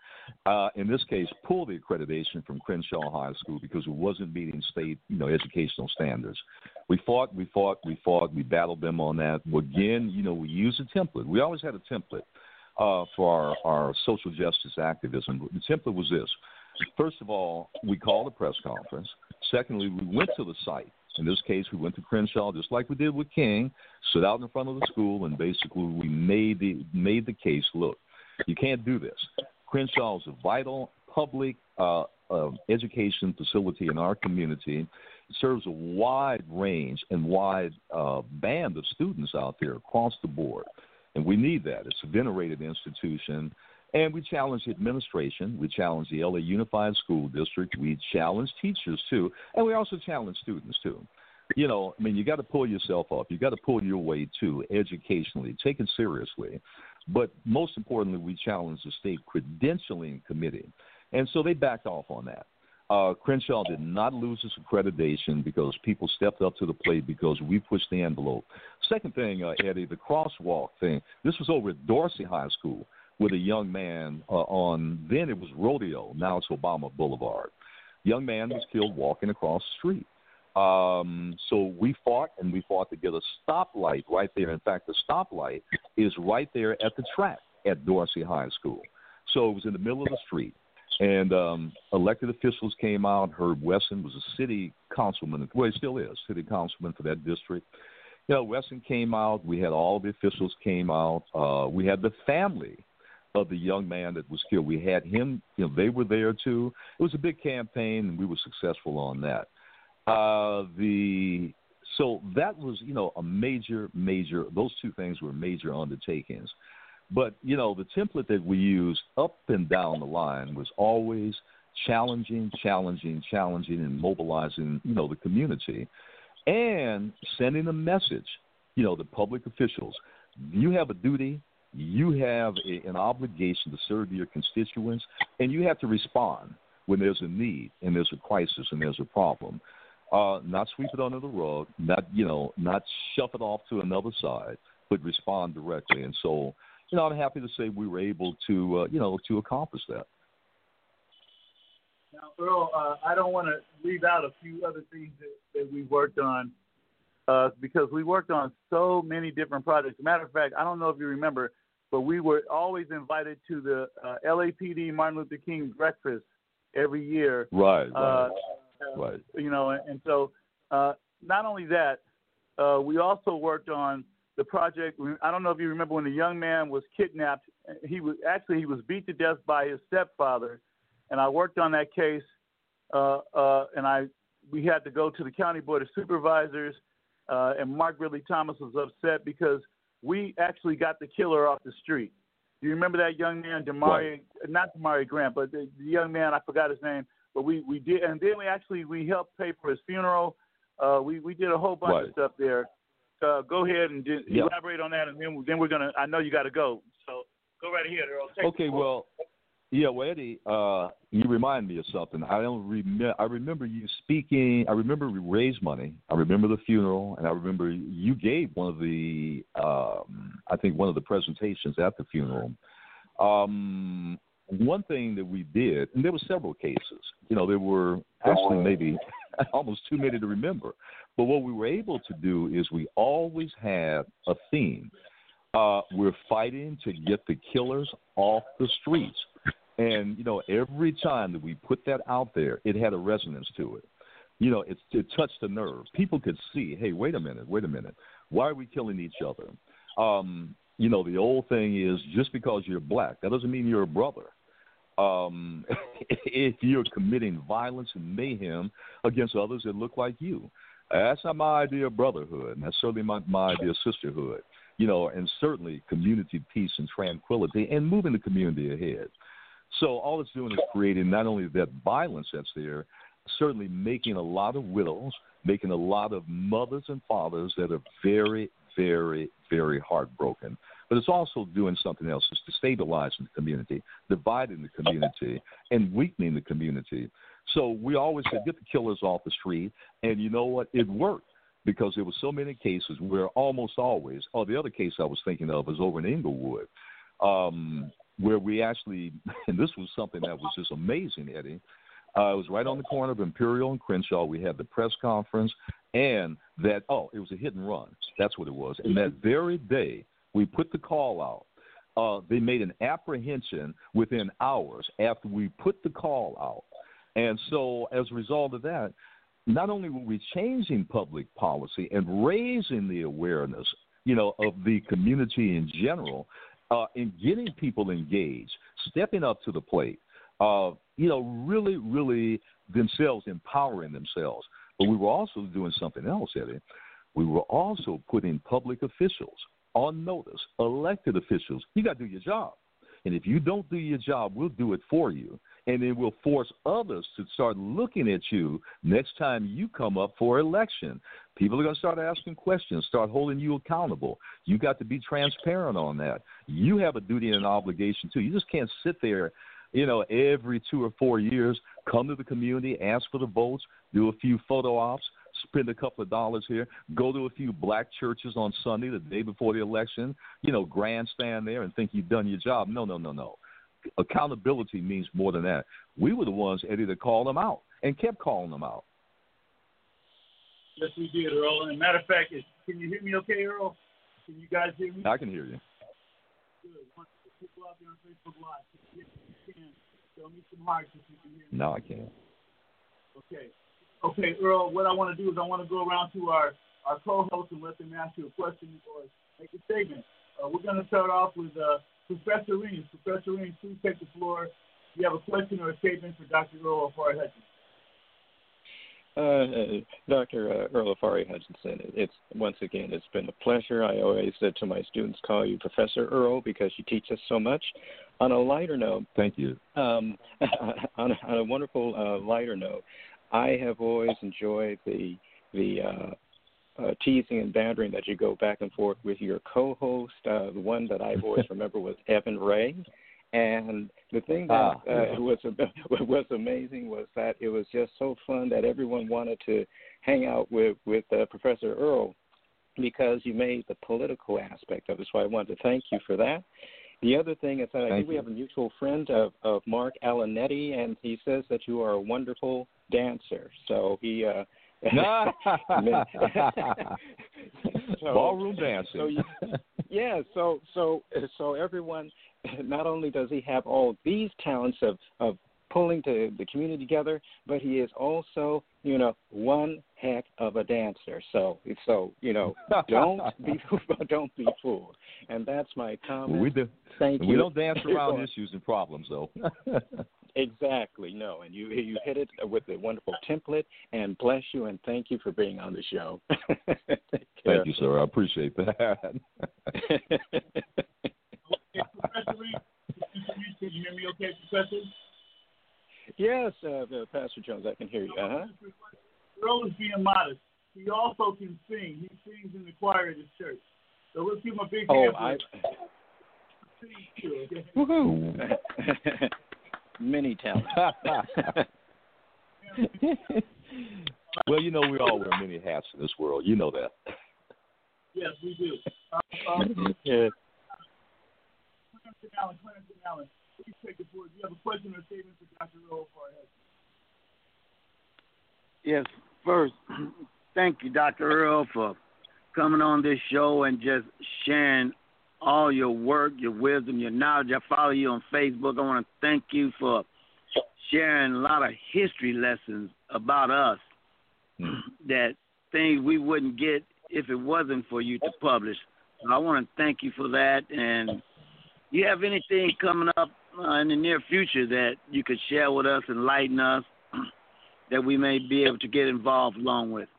Speaker 9: uh, in this case, pull the accreditation from Crenshaw High School because it wasn't meeting state you know educational standards. We fought, we fought, we fought. We battled them on that. Again, you know, we used a template. We always had a template uh, for our, our social justice activism. The template was this. First of all, we called a press conference. Secondly, we went to the site. In this case, we went to Crenshaw, just like we did with King, stood out in front of the school, and basically we made the made the case, look, you can't do this. Crenshaw is a vital public uh, uh, education facility in our community. It serves a wide range and wide uh, band of students out there across the board, and we need that. It's a venerated institution. And we challenge the administration. We challenge the L A Unified School District. We challenge teachers, too. And we also challenge students, too. You know, I mean, you got to pull yourself up. You got to pull your weight, too, educationally. Take it seriously. But most importantly, we challenge the state credentialing committee. And so they backed off on that. Uh, Crenshaw did not lose its accreditation because people stepped up to the plate because we pushed the envelope. Second thing, uh, Eddie, the crosswalk thing. This was over at Dorsey High School with a young man uh, on, then it was Rodeo, now it's Obama Boulevard. Young man was killed walking across the street. Um, so we fought, and we fought to get a stoplight right there. In fact, the stoplight is right there at the track at Dorsey High School. So it was in the middle of the street. And um, elected officials came out. Herb Wesson was a city councilman. Well, he still is, city councilman for that district. You know, Wesson came out. We had all the officials came out. Uh, we had the family of the young man that was killed. We had him, you know, they were there too. It was a big campaign, and we were successful on that. Uh, the so that was, you know, a major, major, those two things were major undertakings. But, you know, the template that we used up and down the line was always challenging, challenging, challenging, and mobilizing, you know, the community and sending a message, you know, to public officials. You have a duty. You have a, an obligation to serve your constituents, and you have to respond when there's a need and there's a crisis and there's a problem. Uh, not sweep it under the rug, not, you know, not shove it off to another side, but respond directly. And so, you know, I'm happy to say we were able to, uh, you know, to accomplish that.
Speaker 10: Now, Earl, uh, I don't want to leave out a few other things that, that we worked on uh, because we worked on so many different projects. As a matter of fact, I don't know if you remember, but we were always invited to the uh, L A P D Martin Luther King breakfast every year.
Speaker 9: Right, right.
Speaker 10: Uh, Uh,
Speaker 9: Right.
Speaker 10: You know, and, and so uh, not only that, uh, we also worked on the project. I don't know if you remember when the young man was kidnapped. He was actually he was beat to death by his stepfather, and I worked on that case. Uh, uh, and I we had to go to the county board of supervisors, uh, and Mark Ridley Thomas was upset because we actually got the killer off the street. Do you remember that young man, Damari?
Speaker 9: Right.
Speaker 10: Not Damari Grant, but the, the young man, I forgot his name. But we, we did, and then we actually we helped pay for his funeral. Uh, we we did a whole bunch
Speaker 9: Right.
Speaker 10: of stuff there. Uh, go ahead and do,
Speaker 9: Yeah.
Speaker 10: elaborate on that, and then then we're gonna. I know you got to go, so go right ahead, Earl. Take
Speaker 9: Okay, well, yeah, well, Eddie, uh, you remind me of something. I don't remember. I remember you speaking. I remember we raised money. I remember the funeral, and I remember you gave one of the, um, I think, one of the presentations at the funeral. Um, one thing that we did, and there were several cases. You know, there were actually maybe almost too many to remember. But what we were able to do is we always had a theme. Uh, we're fighting to get the killers off the streets. And, you know, every time that we put that out there, it had a resonance to it. You know, it, it touched a nerve. People could see, hey, wait a minute, wait a minute. Why are we killing each other? Um, you know, the old thing is just because you're black, that doesn't mean you're a brother. Um, if you're committing violence and mayhem against others that look like you, that's not my idea of brotherhood, and that's certainly my, my idea of sisterhood. You know, and certainly community peace and tranquility and moving the community ahead. So all it's doing is creating not only that violence that's there, certainly making a lot of widows, making a lot of mothers and fathers that are very, very, very heartbroken. But it's also doing something else. It's destabilizing the community, dividing the community, and weakening the community. So we always said, get the killers off the street. And you know what? It worked because there were so many cases where almost always, oh, the other case I was thinking of was over in Inglewood, um, where we actually, and this was something that was just amazing, Eddie. Uh, it was right on the corner of Imperial and Crenshaw. We had the press conference, and that, oh, it was a hit and run. That's what it was. And that very day, we put the call out. Uh, they made an apprehension within hours after we put the call out. And so as a result of that, not only were we changing public policy and raising the awareness, you know, of the community in general, uh, and getting people engaged, stepping up to the plate, uh, you know, really, really themselves empowering themselves. But we were also doing something else, Eddie. We were also putting public officials on notice, elected officials. You got to do your job. And if you don't do your job, we'll do it for you. And then we'll force others to start looking at you next time you come up for election. People are going to start asking questions, start holding you accountable. You got to be transparent on that. You have a duty and an obligation, too. You just can't sit there, you know, every two or four years, come to the community, ask for the votes, do a few photo ops, spend a couple of dollars here, go to a few black churches on Sunday, the day before the election, you know, grandstand there and think you've done your job. No, no, no, no. Accountability means more than that. We were the ones, Eddie, that called them out and kept calling them out.
Speaker 10: Yes, we did, Earl. And matter of fact, is, can you hear me okay, Earl? Can you guys hear me?
Speaker 9: I can hear you.
Speaker 10: Good. People out there on Facebook Live, if you can, show me some hearts if you can hear me.
Speaker 9: No, I can't.
Speaker 10: Okay. Okay, Earl, what I want to do is I want to go around to our, our co-hosts and let them ask you a question or make a statement. Uh, we're going to start off with uh, Professor Reams. Professor Reams, please take the floor. If you have a question or a statement for Doctor Earl Afari Hutchinson.
Speaker 5: Uh, Doctor Uh, Earl Afari Hutchinson, it's once again, it's been a pleasure. I always said to my students, call you Professor Earl because you teach us so much. On a lighter note,
Speaker 9: thank you.
Speaker 5: Um, on, a, on a wonderful uh, lighter note, I have always enjoyed the the uh, uh, teasing and bantering that you go back and forth with your co-host. Uh, the one that I've always remember was Evan Ray. And the thing that
Speaker 9: ah,
Speaker 5: uh, was was amazing was that it was just so fun that everyone wanted to hang out with with uh, Professor Earl because you made the political aspect of it. So I wanted to thank you for that. The other thing is that I
Speaker 9: thank
Speaker 5: think we
Speaker 9: you.
Speaker 5: have a mutual friend of, of Mark Alanetti, and he says that you are a wonderful dancer. So he uh,
Speaker 9: so, ballroom dancing.
Speaker 5: So you, yeah, so so so everyone. Not only does he have all these talents of, of pulling to the community together, but he is also, you know, one heck of a dancer. So, so you know, don't be don't be fooled. And that's my comment.
Speaker 9: Well, we do.
Speaker 5: Thank
Speaker 9: we
Speaker 5: you.
Speaker 9: We don't dance around issues and problems, though.
Speaker 5: Exactly. No, and you you hit it with a wonderful template. And bless you, and thank you for being on the show.
Speaker 9: Thank you, sir. I appreciate that.
Speaker 4: Okay, Professor Reed, can you hear me okay, Professor?
Speaker 5: Yes, uh, Pastor Jones, I can hear you. Uh-huh.
Speaker 4: Earl is being modest. He also can sing. He sings in the choir at his church. So let's give him a big
Speaker 5: oh,
Speaker 4: hand.
Speaker 5: I...
Speaker 4: Too, okay?
Speaker 9: Woohoo!
Speaker 5: Many talents.
Speaker 9: Well, you know, we all wear many hats in this world. You know that.
Speaker 4: Yes, we do. Um, um,
Speaker 5: yeah.
Speaker 4: Clinton Allen, Clinton Allen, please take it forward. Do you have a question or statement for Doctor Earl before I head?
Speaker 6: Yes, first, thank you, Doctor Earl, for coming on this show and just sharing all your work, your wisdom, your knowledge. I follow you on Facebook. I want to thank you for sharing a lot of history lessons about us that things we wouldn't get if it wasn't for you to publish. So I want to thank you for that. And you have anything coming up uh, in the near future that you could share with us, enlighten us, that we may be able to get involved along with?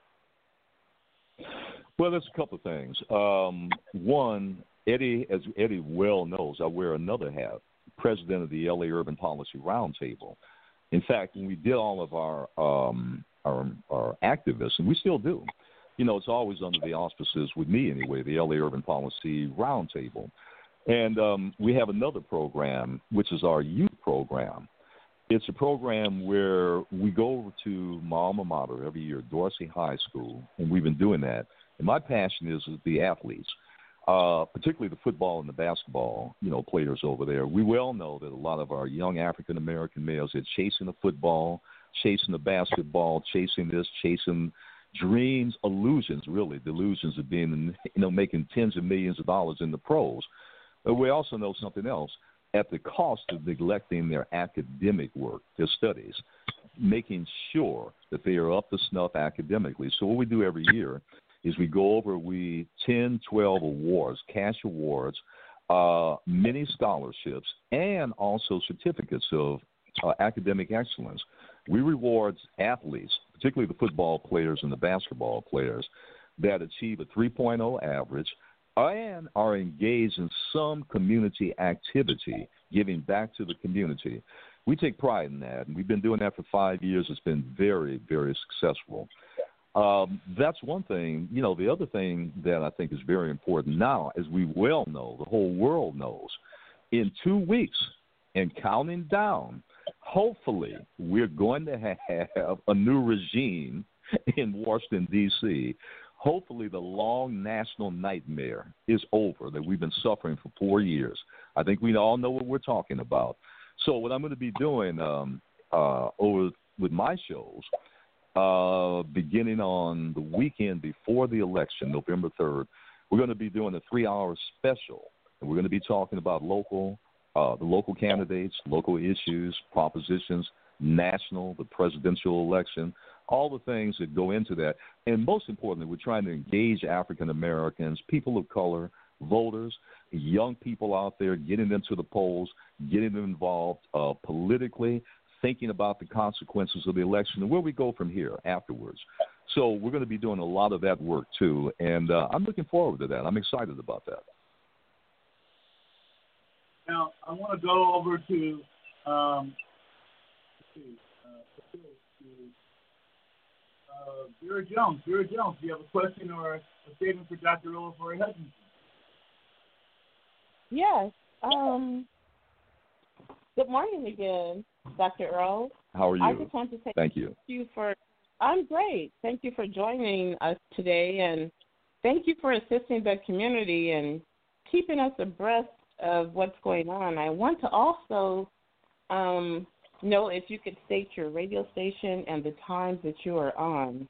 Speaker 9: Well, there's a couple of things. Um, one, Eddie, as Eddie well knows, I wear another hat, president of the L A Urban Policy Roundtable. In fact, when we did all of our, um, our our activists, and we still do, you know, it's always under the auspices, with me anyway, the L A Urban Policy Roundtable. And um, we have another program, which is our youth program. It's a program where we go over to my alma mater every year, Dorsey High School, and we've been doing that. And my passion is the athletes, uh, particularly the football and the basketball, you know, players over there. We well know that a lot of our young African-American males are chasing the football, chasing the basketball, chasing this, chasing dreams, illusions, really, delusions of being, you know, making tens of millions of dollars in the pros. But we also know something else. At the cost of neglecting their academic work, their studies, making sure that they are up to snuff academically. So what we do every year is we go over, we ten, twelve awards, cash awards, uh, many scholarships, and also certificates of uh, academic excellence. We reward athletes, particularly the football players and the basketball players, that achieve a three point oh average, and are engaged in some community activity, giving back to the community. We take pride in that, and we've been doing that for five years. It's been very, very successful. Um, that's one thing. You know, the other thing that I think is very important now, as we well know, the whole world knows, in two weeks and counting down, hopefully we're going to have a new regime in Washington, D C Hopefully the long national nightmare is over that we've been suffering for four years. I think we all know what we're talking about. So what I'm going to be doing um, uh, over with my shows, uh, beginning on the weekend before the election, November third, we're going to be doing a three-hour special, and we're going to be talking about local, uh, the local candidates, local issues, propositions, national, the presidential election, all the things that go into that. And most importantly, we're trying to engage African Americans, people of color, voters, young people out there, getting them to the polls, getting them involved uh, politically, thinking about the consequences of the election and where we go from here afterwards. So we're going to be doing a lot of that work too, and uh, I'm looking forward to that. I'm excited about that.
Speaker 4: Now, I want to go over to, um, let's see, uh, to uh, Vera Jones. Vera Jones, do you have a question or a statement for Doctor Olafori Hutchinson?
Speaker 7: Yes. Um, good morning again, Doctor Earl.
Speaker 9: How are you?
Speaker 7: I just want to say
Speaker 9: thank you.
Speaker 7: Thank you for. I'm great. Thank you for joining us today, and thank you for assisting the community and keeping us abreast of what's going on. I want to also um, know if you could state your radio station and the times that you are on.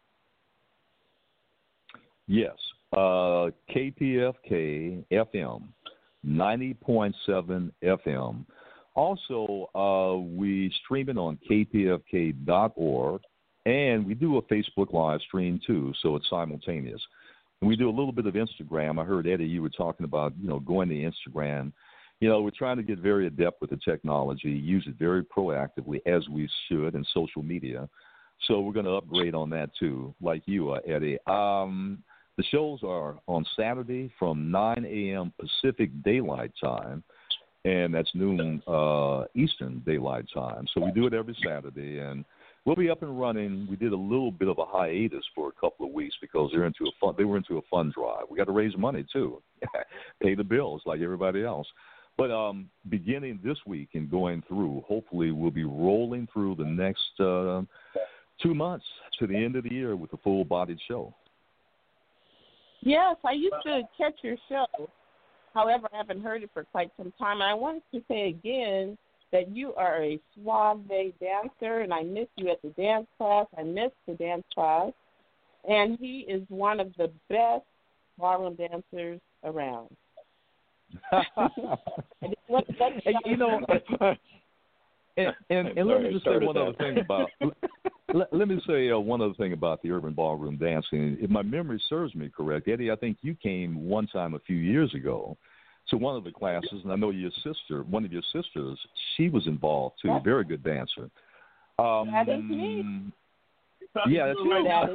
Speaker 9: Yes, uh, K P F K F M, ninety point seven F M, Also, uh, we stream it on K P F K dot org, and we do a Facebook live stream too, so it's simultaneous. And we do a little bit of Instagram. I heard, Eddie, you were talking about, you know, going to Instagram. You know, we're trying to get very adept with the technology, use it very proactively, as we should, in social media. So we're going to upgrade on that too, like you, uh, Eddie. Um, the shows are on Saturday from nine a.m. Pacific Daylight Time, and that's noon uh, Eastern Daylight Time. So we do it every Saturday, and we'll be up and running. We did a little bit of a hiatus for a couple of weeks because they're into a fun, they were into a fund drive. We got to raise money too, pay the bills like everybody else. But um, beginning this week and going through, hopefully we'll be rolling through the next uh, two months to the end of the year with a full-bodied show.
Speaker 7: Yes, I used to catch your show. However, I haven't heard it for quite some time. And I wanted to say again that you are a suave dancer, and I missed you at the dance class. I missed the dance class. And he is one of the best ballroom dancers around.
Speaker 9: You know, and, and, and let me just say one other thing about let, let me say uh, one other thing about the urban ballroom dancing. If my memory serves me correct, Eddie, I think you came one time a few years ago to one of the classes, and I know your sister, one of your sisters, she was involved too. Very good dancer. Um,
Speaker 7: that is me.
Speaker 9: Yeah, that's you.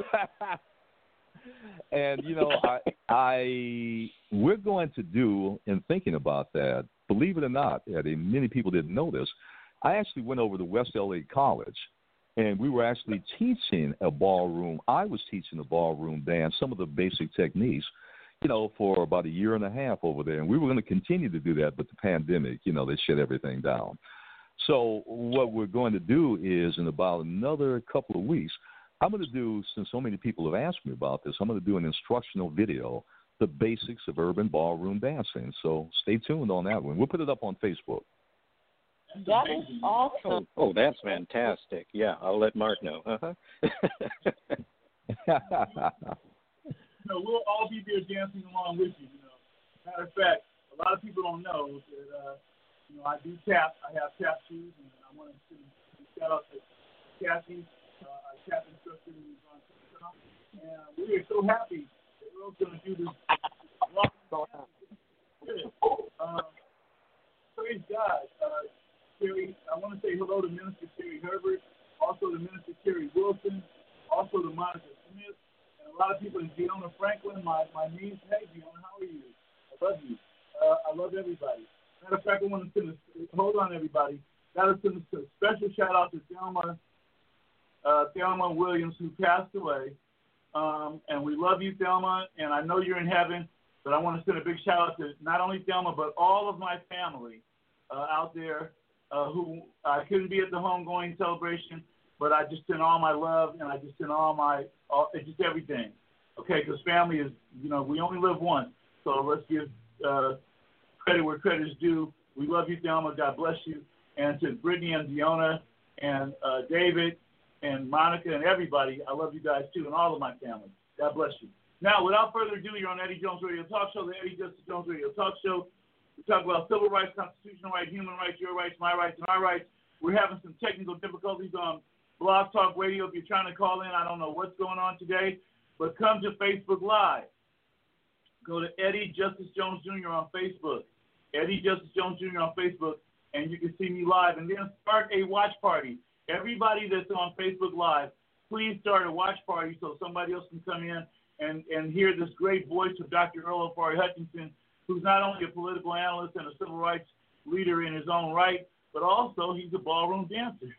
Speaker 9: And you know, I, I, we're going to do, in thinking about that, believe it or not, Eddie, many people didn't know this. I actually went over to West L A College, and we were actually teaching a ballroom. I was teaching a ballroom dance, some of the basic techniques, you know, for about a year and a half over there. And we were going to continue to do that, but the pandemic, you know, they shut everything down. So what we're going to do is, in about another couple of weeks, I'm going to do, since so many people have asked me about this, I'm going to do an instructional video, the basics of urban ballroom dancing. So stay tuned on that one. We'll put it up on Facebook.
Speaker 7: That is awesome.
Speaker 5: Oh, oh, that's fantastic. Yeah, I'll let Mark know. Uh-huh.
Speaker 4: You know, we'll all be there dancing along with you. You know, matter of fact, a lot of people don't know that uh, you know I do tap. I have tap shoes, and I want to shout out to Kathy, uh, our tap instructor who's on TikTok. And we are so happy that we're going to do this. Uh, praise God. Uh, Terry, I want to say hello to Minister Terry Herbert, also to Minister Terry Wilson, also to Monica Smith, and a lot of people in Giona Franklin, my, my niece. Hey, Giona, how are you? I love you. Uh, I love everybody. Matter of fact, I want to send a, hold on, everybody. Got to send a special shout out to Thelma, uh, Thelma Williams, who passed away. Um, and we love you, Thelma, and I know you're in heaven, but I want to send a big shout out to not only Thelma, but all of my family uh, out there. Uh, who I couldn't be at the homegoing celebration, but I just sent all my love and I just sent all my, all, just everything. Okay, because family is, you know, we only live once, so let's give uh, credit where credit is due. We love you, Thelma. God bless you. And to Brittany and Giona and uh, David and Monica and everybody, I love you guys too, and all of my family. God bless you. Now, without further ado, you're on Eddie Jones Radio Talk Show, the Eddie Justice Jones Radio Talk Show. We talk about civil rights, constitutional rights, human rights, your rights, my rights, and our rights. We're having some technical difficulties on Blog Talk Radio. If you're trying to call in, I don't know what's going on today, but come to Facebook Live. Go to Eddie Justice Jones Junior on Facebook, Eddie Justice Jones Junior on Facebook, and you can see me live. And then start a watch party. Everybody that's on Facebook Live, please start a watch party so somebody else can come in and, and hear this great voice of Doctor Earl Afari Hutchinson, who's not only a political analyst and a civil rights leader in his own right, but also he's a ballroom dancer.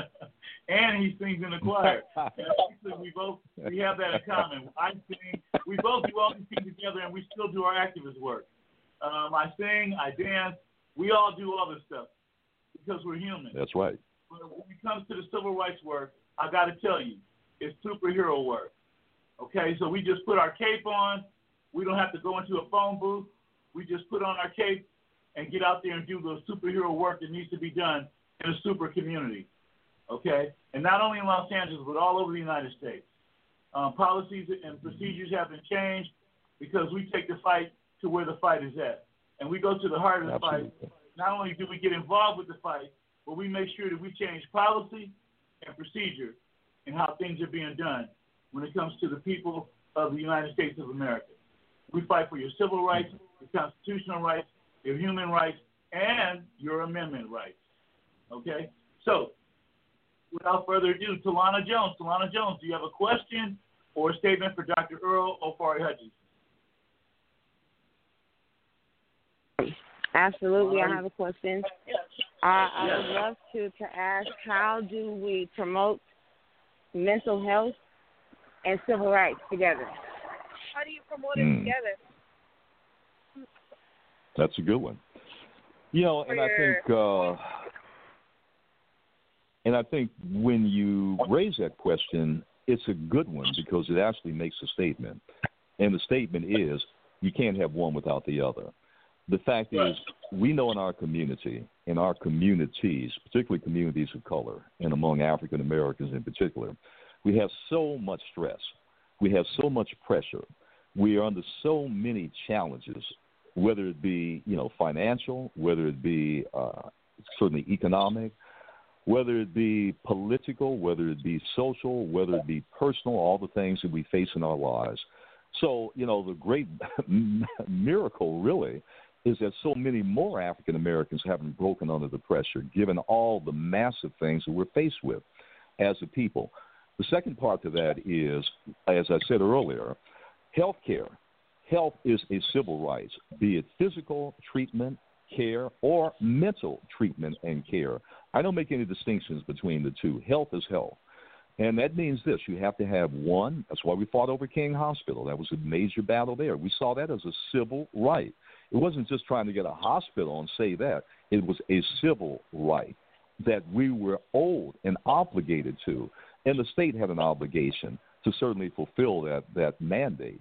Speaker 4: And he sings in the choir. And actually, we both we have that in common. I sing. We both do all these things together, and we still do our activist work. Um, I sing. I dance. We all do all this stuff because we're human.
Speaker 9: That's right.
Speaker 4: But when it comes to the civil rights work, I got to tell you, it's superhero work. Okay, so we just put our cape on. We don't have to go into a phone booth. We just put on our cape and get out there and do the superhero work that needs to be done in a super community, okay? And not only in Los Angeles, but all over the United States. Um, policies and procedures have been changed because we take the fight to where the fight is at. And we go to the heart of the Absolutely. fight
Speaker 10: not only do we get involved with the fight, but we make sure that we change policy and procedure in how things are being done when it comes to the people of the United States of America. We fight for your civil rights, your constitutional rights, your human rights, and your amendment rights. Okay? So, without further ado, Talana Jones. Talana Jones, do you have a question or a statement for Doctor Earl Ofari Hutchinson?
Speaker 8: Absolutely, I have a question. Uh, I
Speaker 10: Yes.
Speaker 8: would love to, to ask, how do we promote mental health and civil rights together?
Speaker 11: How do you promote
Speaker 9: Mm.
Speaker 11: it together?
Speaker 9: That's a good one. You know, and I think, uh, and I think when you raise that question, it's a good one because it actually makes a statement, and the statement is you can't have one without the other. The fact is, we know in our community, in our communities, particularly communities of color, and among African Americans in particular, we have so much stress. We have so much pressure. We are under so many challenges, whether it be, you know, financial, whether it be uh, certainly economic, whether it be political, whether it be social, whether it be personal, all the things that we face in our lives. So, you know, the great miracle really is that so many more African Americans haven't broken under the pressure, given all the massive things that we're faced with as a people. The second part to that is, as I said earlier, health care. Health is a civil right, be it physical treatment, care, or mental treatment and care. I don't make any distinctions between the two. Health is health. And that means this, you have to have one. That's why we fought over King Hospital. That was a major battle there. We saw that as a civil right. It wasn't just trying to get a hospital and say that. It was a civil right that we were owed and obligated to. And the state had an obligation to certainly fulfill that, that mandate.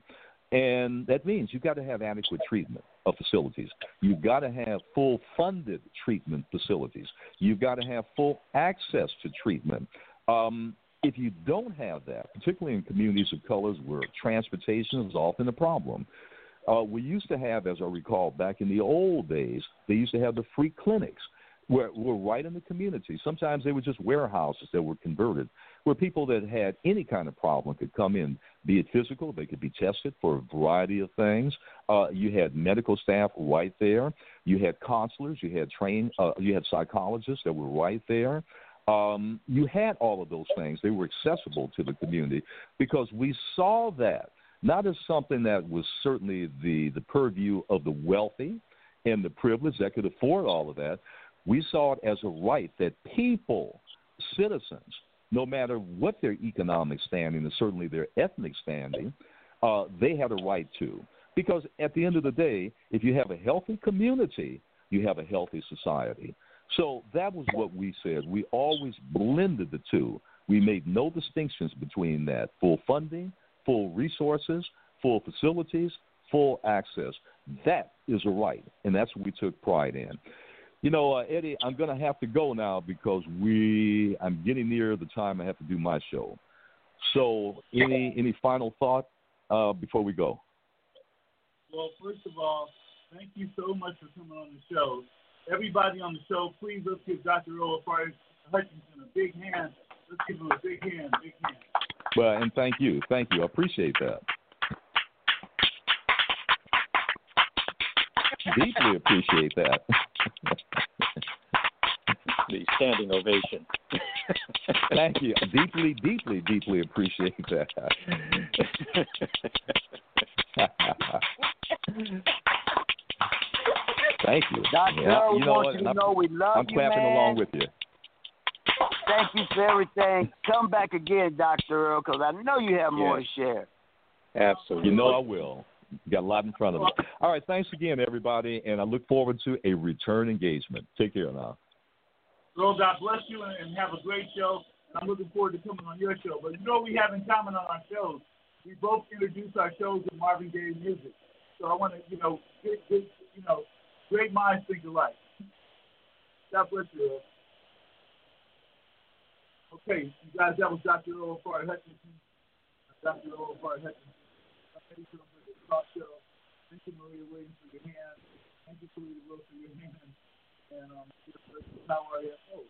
Speaker 9: And that means you've got to have adequate treatment of facilities. You've got to have full funded treatment facilities. You've got to have full access to treatment. Um, if you don't have that, particularly in communities of colors where transportation is often a problem, uh, we used to have, as I recall, back in the old days, they used to have the free clinics where were right in the community. Sometimes they were just warehouses that were converted, where people that had any kind of problem could come in, be it physical, they could be tested for a variety of things. Uh, you had medical staff right there. You had counselors. You had trained. Uh, you had psychologists that were right there. Um, you had all of those things. They were accessible to the community because we saw that not as something that was certainly the, the purview of the wealthy and the privileged that could afford all of that. We saw it as a right that people, citizens, no matter what their economic standing and certainly their ethnic standing, uh, they had a right to. Because at the end of the day, if you have a healthy community, you have a healthy society. So that was what we said. We always blended the two. We made no distinctions between that. Full funding, full resources, full facilities, full access. That is a right, and that's what we took pride in. You know, uh, Eddie, I'm going to have to go now because we I'm getting near the time I have to do my show. So any any final thought uh, before we go?
Speaker 10: Well, first of all, thank you so much for coming on the show. Everybody on the show, please let's give Doctor Earl Ofari Hutchinson a big hand. Let's give him a big hand, big hand.
Speaker 9: Well, and thank you. Thank you. I appreciate that. Deeply appreciate that.
Speaker 5: The standing ovation.
Speaker 9: Thank you. Deeply, deeply, deeply appreciate that. Thank you.
Speaker 6: Doctor
Speaker 9: Yeah,
Speaker 6: Earl,
Speaker 9: you
Speaker 6: we
Speaker 9: know
Speaker 6: want
Speaker 9: what?
Speaker 6: you to
Speaker 9: I'm,
Speaker 6: know we love
Speaker 9: I'm
Speaker 6: you,
Speaker 9: clapping
Speaker 6: man.
Speaker 9: along with you.
Speaker 6: Thank you for everything. Come back again, Doctor Earl, because I know you have more
Speaker 9: Yes.
Speaker 6: to share.
Speaker 5: Absolutely.
Speaker 9: You know I will. Got a lot in front of me. All right, thanks again, everybody, and I look forward to a return engagement. Take care now.
Speaker 10: Earl, God bless you and, and have a great show. And I'm looking forward to coming on your show. But you know what we have in common on our shows? We both introduce our shows with Marvin Gaye music. So I want to, you know, get, get, you know, great minds think alike. God bless you, Earl. Okay, you guys, that was Doctor Earl Ofari Hutchinson. Doctor Earl Ofari Hutchinson. Thank you for the talk show. Thank you, Maria Williams, for your hand. Thank you, Felita Rose, for your hand.
Speaker 4: And um, how are you? Oh,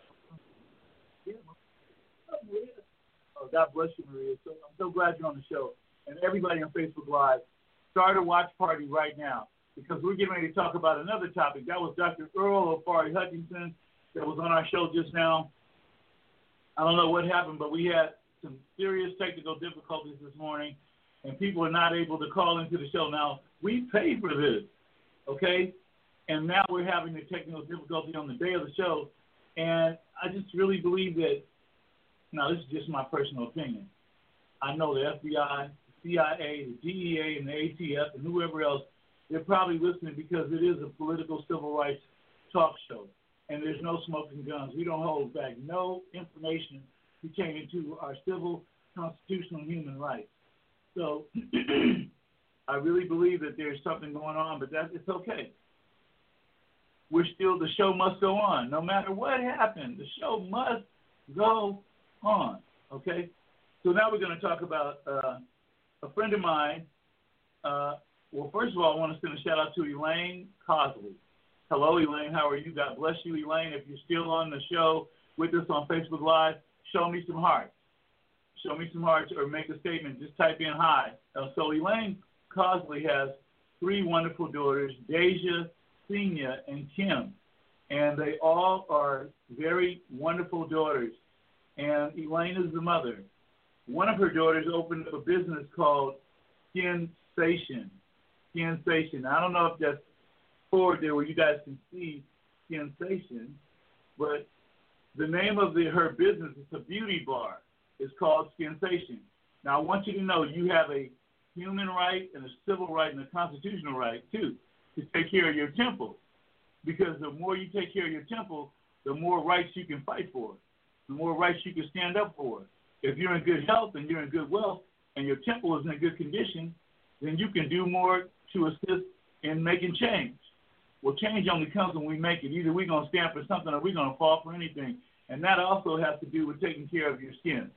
Speaker 4: yeah. What's up, Maria? Oh, God bless you, Maria. So I'm so glad you're on the show. And everybody on Facebook Live, start a watch party right now because we're getting ready to talk about another topic. That was Doctor Earl Opari Hutchinson that was on our show just now. I don't know what happened, but we had some serious technical difficulties this morning, and people are not able to call into the show. Now, we pay for this, okay? And now we're having the technical difficulty on the day of the show, and I just really believe that, now this is just my personal opinion, I know the F B I, the C I A, the D E A, and the A T F, and whoever else, they're probably listening because it is a political civil rights talk show, and there's no smoking guns. We don't hold back no information pertaining to our civil, constitutional, human rights. So I really believe that there's something going on, but that it's okay. We're still, the show must go on. No matter what happened, the show must go on, okay? So now we're going to talk about uh, a friend of mine. Uh, well, first of all, I want to send a shout-out to Elaine Cosley. Hello, Elaine. How are you? God bless you, Elaine. If you're still on the show with us on Facebook Live, show me some hearts. Show me some hearts or make a statement. Just type in hi. Uh, so Elaine Cosley has three wonderful daughters, Deja, Senia, and Kim. And they all are very wonderful daughters. And Elaine is the mother. One of her daughters opened up a business called Skinsation. Skinsation. I don't know if that's forward there where you guys can see Skinsation, but the name of the, her business is a beauty bar. It's called Skinsation. Now, I want you to know you have a human right and a civil right and a constitutional right, too, to take care of your temple. Because the more you take care of your temple, the more rights you can fight for, the more rights you can stand up for. If you're in good health and you're in good wealth and your temple is in good condition, then you can do more to assist in making change. Well, change only comes when we make it. Either we're going to stand for something or we're going to fall for anything. And that also has to do with taking care of your skin.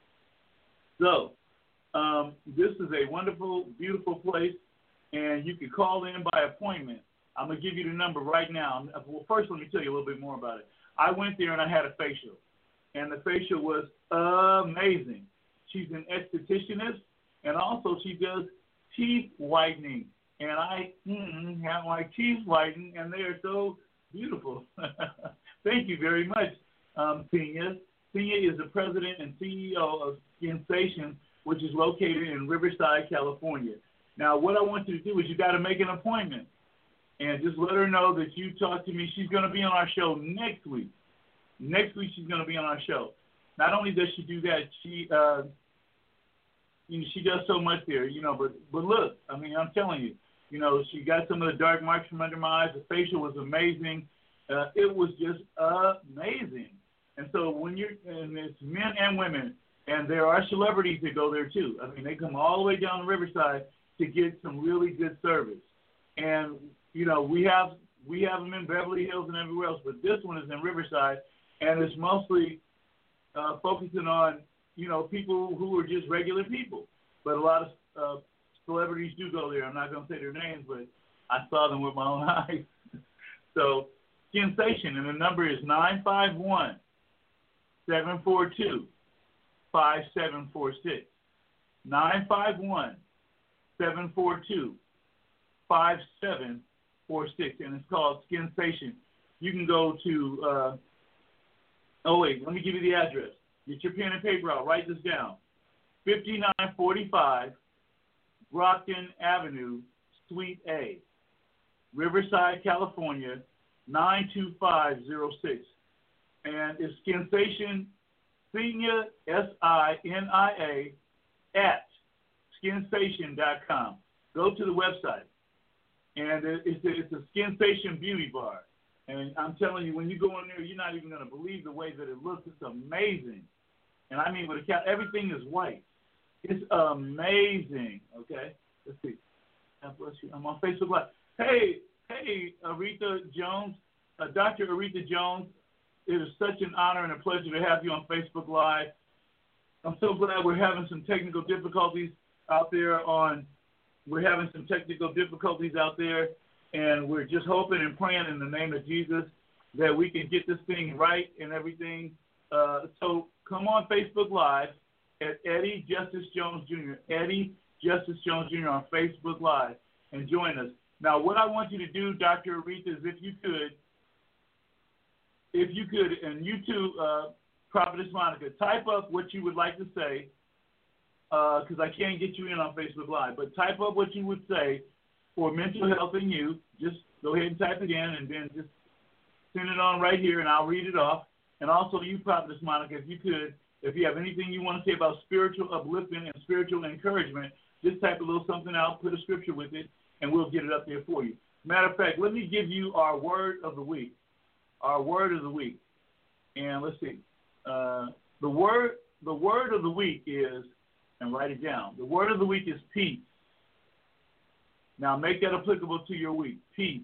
Speaker 4: So um, this is a wonderful, beautiful place, and you can call in by appointment. I'm going to give you the number right now. Well, first, let me tell you a little bit more about it. I went there and I had a facial, and the facial was amazing. She's an estheticianist, and also she does teeth whitening. And I mm, have my teeth whitened, and they are so beautiful. Thank you very much, um, Pena. Pena is the president and C E O of Skinsation, which is located in Riverside, California. Now, what I want you to do is you got to make an appointment, and just let her know that you talked to me. She's going to be on our show next week. Next week she's going to be on our show. Not only does she do that, she uh, you know, she does so much there, you know. But but look, I mean, I'm telling you, you know, she got some of the dark marks from under my eyes. The facial was amazing. Uh, it was just amazing. And so when you're, and it's men and women, and there are celebrities that go there too. I mean, they come all the way down the Riverside to get some really good service. And you know, we have we have them in Beverly Hills and everywhere else, but this one is in Riverside, and it's mostly uh, focusing on, you know, people who are just regular people. But a lot of uh, celebrities do go there. I'm not going to say their names, but I saw them with my own eyes. So, Skinsation, and the number is nine five one, seven four two, five seven four six. nine five one, seven four two, five seven four six, and it's called Skinsation. You can go to, uh, oh, wait, let me give you the address. Get your pen and paper out. Write this down. fifty-nine forty-five Brockton Avenue, Suite A, Riverside, California, nine two five zero six. And it's Skinsation, Senia, S I N I A, at skinsation dot com. Go to the website. And it's a, it's a Skinsation beauty bar. And I'm telling you, when you go in there, you're not even going to believe the way that it looks. It's amazing. And I mean, with a cat, everything is white. It's amazing. Okay? Let's see. God bless you. I'm on Facebook Live. Hey, hey, Aretha Jones, uh, Doctor Aretha Jones, it is such an honor and a pleasure to have you on Facebook Live. I'm so glad we're having some technical difficulties out there on, we're having some technical difficulties out there,
Speaker 10: and we're just hoping and praying in the name of Jesus that we can get this thing right and everything. Uh, so come on Facebook Live at Eddie Justice Jones Junior Eddie Justice Jones Junior on Facebook Live and join us. Now, what I want you to do, Doctor Aretha, is if you could, if you could, and you too, uh, Prophetess Monica, type up what you would like to say, because uh, I can't get you in on Facebook Live, but type up what you would say for mental health and you. Just go ahead and type it in, and then just send it on right here, and I'll read it off. And also you, Prophetess Monica, if you could, if you have anything you want to say about spiritual upliftment and spiritual encouragement, just type a little something out, put a scripture with it, and we'll get it up there for you. Matter of fact, let me give you our word of the week. Our word of the week. And let's see. Uh, the word the word of the week is, and write it down, the word of the week is peace. Now make that applicable to your week. Peace.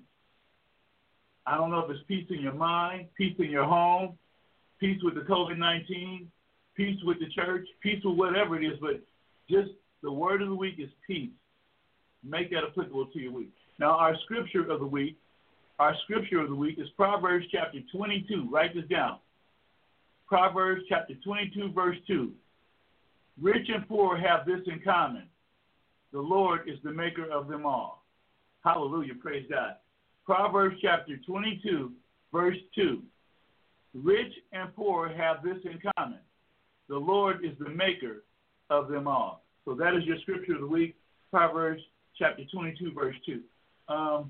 Speaker 10: I don't know if it's peace in your mind, peace in your home, peace with the COVID nineteen, peace with the church, peace with whatever it is, but just the word of the week is peace. Make that applicable to your week. Now, our scripture of the week, our scripture of the week is Proverbs chapter twenty-two. Write this down. Proverbs chapter twenty-two, verse two. Rich and poor have this in common. The Lord is the maker of them all. Hallelujah. Praise God. Proverbs chapter twenty-two, verse two. Rich and poor have this in common. The Lord is the maker of them all. So that is your scripture of the week, Proverbs chapter twenty-two, verse two. Um,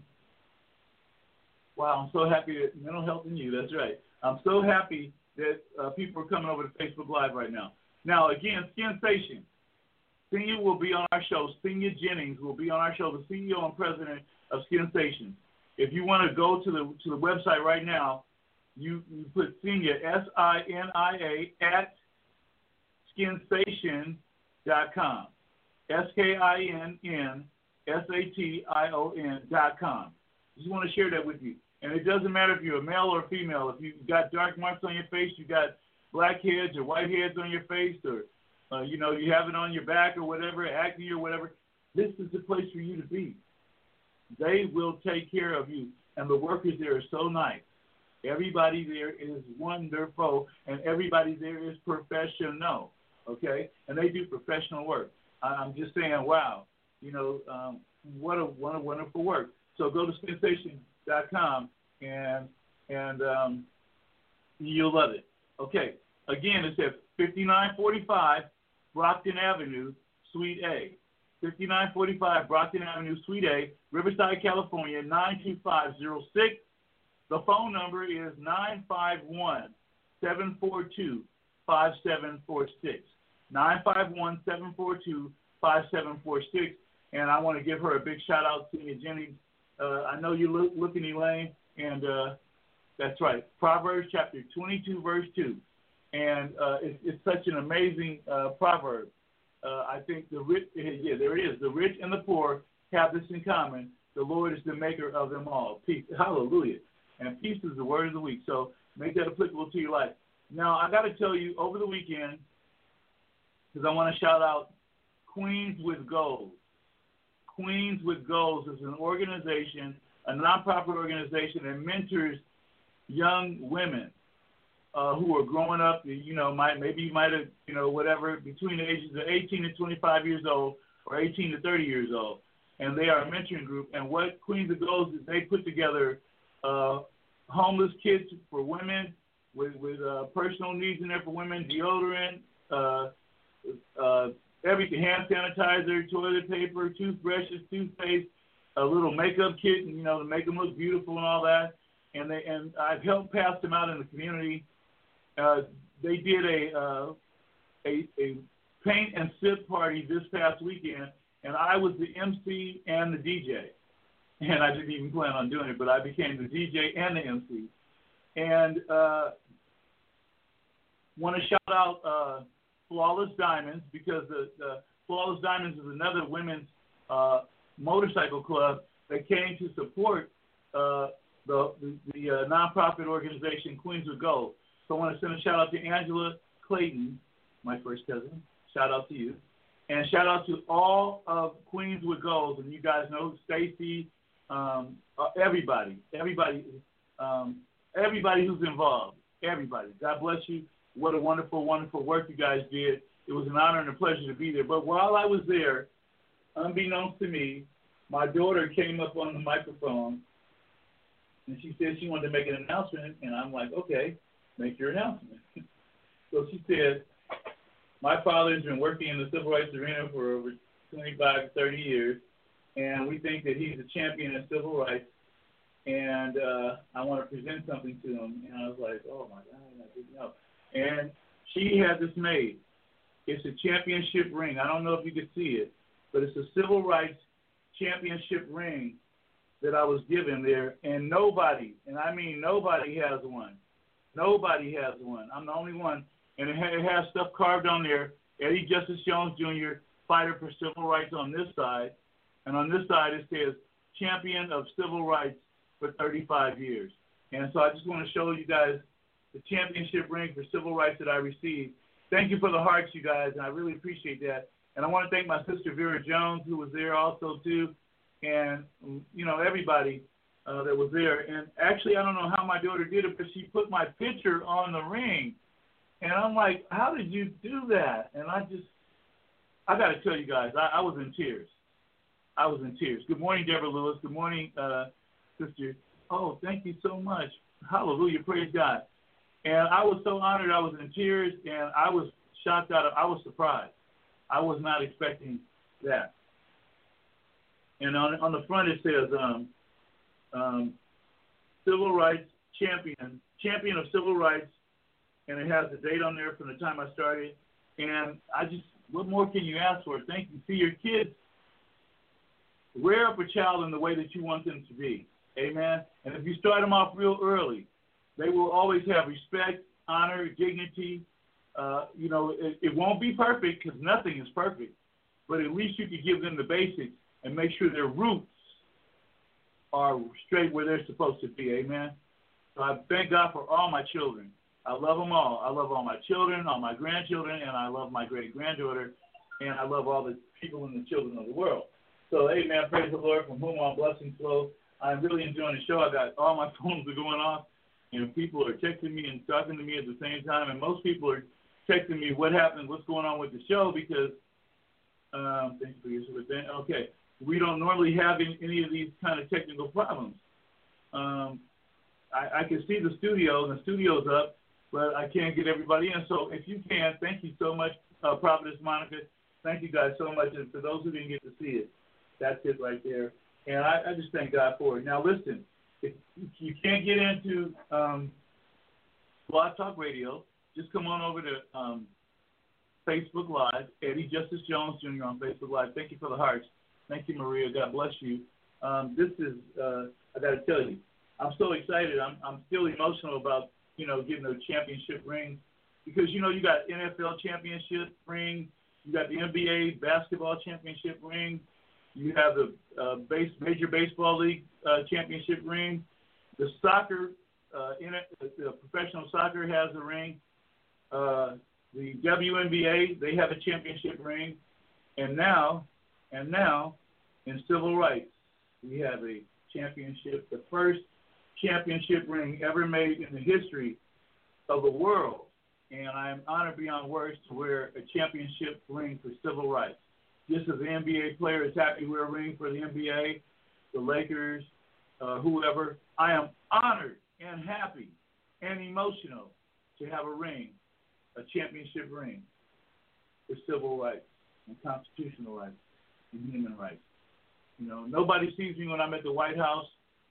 Speaker 10: wow, I'm so happy that mental health in you. That's right. I'm so happy that uh, people are coming over to Facebook Live right now. Now, again, Skinsation. Senior will be on our show. Senior Jennings will be on our show, the C E O and president of Skinsation. If you want to go to the to the website right now, you, you put Senior, S I N I A, at skinsation dot com. S K I N N S A T I O N dot com. Just want to share that with you. And it doesn't matter if you're a male or female. If you've got dark marks on your face, you got black heads or white heads on your face, or, uh, you know, you have it on your back or whatever, acne or whatever, this is the place for you to be. They will take care of you. And the workers there are so nice. Everybody there is wonderful, and everybody there is professional, okay? And they do professional work. I'm just saying, wow, you know, um, what a what a wonderful work. So go to skinsation dot com and and um, you'll love it. Okay, again, it says fifty-nine forty-five Brockton Avenue, Suite A. fifty-nine forty-five Brockton Avenue, Suite A, Riverside, California, nine two five zero six. The phone number is nine five one, seven four two, five seven four six. nine five one, seven four two, five seven four six. And I want to give her a big shout out to you, Jenny. Uh, I know you're look, looking, Elaine, and uh, that's right. Proverbs chapter twenty-two, verse two. And uh, it, it's such an amazing uh, proverb. Uh, I think the rich, yeah, there it is. The rich and the poor have this in common. The Lord is the maker of them all. Peace. Hallelujah. And peace is the word of the week. So make that applicable to your life. Now, I got to tell you, over the weekend, because I want to shout out Queens with Goals. Queens with Goals is an organization, a nonprofit organization that mentors young women uh, who are growing up, you know, might maybe you might have, you know, whatever, between the ages of eighteen to twenty-five years old or eighteen to thirty years old. And they are a mentoring group. And what Queens with Goals is, they put together uh, homeless kits for women with, with uh, personal needs in there for women, deodorant, uh, uh, everything, hand sanitizer, toilet paper, toothbrushes, toothpaste, a little makeup kit, you know, to make them look beautiful and all that. And they and I've helped pass them out in the community. Uh, they did a, uh, a a paint and sip party this past weekend, and I was the M C and the D J. And I didn't even plan on doing it, but I became the D J and the M C. And uh, want to shout out uh, Flawless Diamonds, because the, the Flawless Diamonds is another women's uh, motorcycle club that came to support uh, the the, the uh, nonprofit organization Queens with Gold. So I want to send a shout out to Angela Clayton, my first cousin. Shout out to you. And shout out to all of Queens with Gold. And you guys know Stacy
Speaker 4: um, uh, everybody, everybody, um, everybody who's involved, everybody. God bless you. What a wonderful, wonderful work you guys did. It was an honor and a pleasure to be there. But while I was there, unbeknownst to me, my daughter came up on the microphone, and she said she wanted to make an announcement, and I'm like, okay, make your announcement. So she said, my father's been working in the civil rights arena for over twenty-five, thirty years, and we think that he's a champion in civil rights, and uh, I want to present something to him. And I was like, oh, my God, I didn't know. And she had this made. It's a championship ring. I don't know if you can see it, but it's a civil rights championship ring that I was given there, and nobody, and I mean nobody has one. Nobody has one. I'm the only one. And it has stuff carved on there. Eddie Justice Jones, Junior, fighter for civil rights on this side. And on this side it says champion of civil rights for thirty-five years. And so I just want to show you guys the championship ring for civil rights that I received. Thank you for the hearts, you guys, and I really appreciate that. And I want to thank my sister Vera Jones, who was there also, too, and, you know, everybody uh, that was there. And actually, I don't know how my daughter did it, but she put my picture on the ring. And I'm like, how did you do that? And I just, I got to tell you guys, I, I was in tears. I was in tears. Good morning, Deborah Lewis. Good morning, uh, sister. Oh, thank you so much. Hallelujah. Praise God. And I was so honored. I was in tears, and I was shocked out of, I was surprised. I was not expecting that. And on on the front it says, um, um, Civil Rights Champion, Champion of Civil Rights, and it has the date on there from the time I started. And I just, what more can you ask for? Thank you. See, your kids, rear up a child in the way that you want them to be. Amen. And if you start them off real early, they will always have respect, honor, dignity. Uh, you know, it, it won't be perfect because nothing is perfect, but at least you can give them the basics and make sure their roots are straight where they're supposed to be. Amen. So I thank God for all my children. I love them all. I love all my children, all my grandchildren, and I love my great-granddaughter, and I love all the people and the children of the world. So, amen, praise the Lord, from whom all blessings flow. I'm really enjoying the show. I got all my phones are going off, and people are texting me and talking to me at the same time, and most people are texting me what happened, what's going on with the show, because, um, thank you for your support. Okay, we don't normally have any, any of these kind of technical problems. Um, I, I can see the studio, and the studio's up, but I can't get everybody in. So if you can, thank you so much, uh, Prophetess Monica. Thank you guys so much. And for those who didn't get to see it, that's it right there. And I, I just thank God for it. Now, listen, if you can't get into um, Blog Talk Radio, just come on over to um, Facebook Live, Eddie Justice Jones Junior on Facebook Live. Thank you for the hearts. Thank you, Maria. God bless you. Um, this is, uh, I got to tell you, I'm so excited. I'm, I'm still emotional about, you know, getting a championship ring because, you know, you got N F L championship ring, you got the N B A basketball championship ring, you have the uh, base, Major Baseball League uh, championship ring, the soccer, uh, in it, the professional soccer has a ring, uh, the W N B A, they have a championship ring, and now, and now, in civil rights, we have a championship, the first championship ring ever made in the history of the world. And I am honored beyond words to wear a championship ring for civil rights. Just as the N B A player is happy to wear a ring for the N B A, the Lakers, uh, whoever, I am honored and happy and emotional to have a ring, a championship ring for civil rights and constitutional rights and human rights. You know, nobody sees me when I'm at the White House.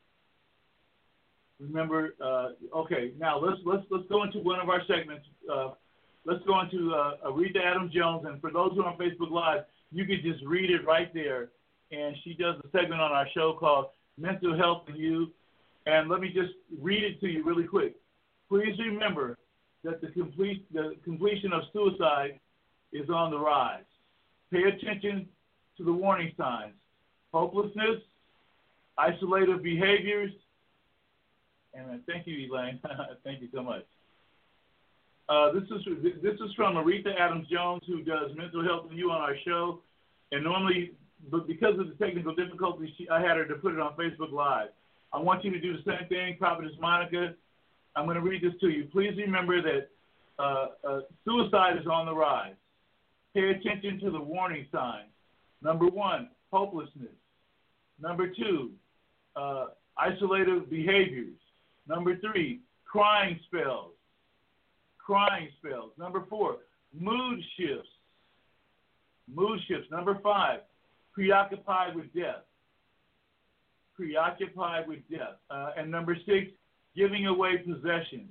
Speaker 4: Remember, uh, okay, now let's let's let's go into one of our segments. Uh, let's go into uh, Aretha Adams Jones, and for those who are on Facebook Live, you could just read it right there. And she does a segment on our show called Mental Health and You. And let me just read it to you really quick. Please remember that the complete the completion of suicide is on the rise. Pay attention to the warning signs: hopelessness, isolative behaviors. And uh, thank you, Elaine. Thank you so much. Uh, this is this is from Aretha Adams Jones, who does Mental Health and You on our show. And normally but because of the technical difficulties, she, I had her to put it on Facebook Live. I want you to do the same thing, Prophetess Monica. I'm going to read this to you. Please remember that uh, uh, suicide is on the rise. Pay attention to the warning signs. Number one, hopelessness. Number two, uh, isolative behaviors. Number three, crying spells. Crying spells. Number four, mood shifts. Mood shifts. Number five, preoccupied with death. Preoccupied with death. Uh, and number six, giving away possessions.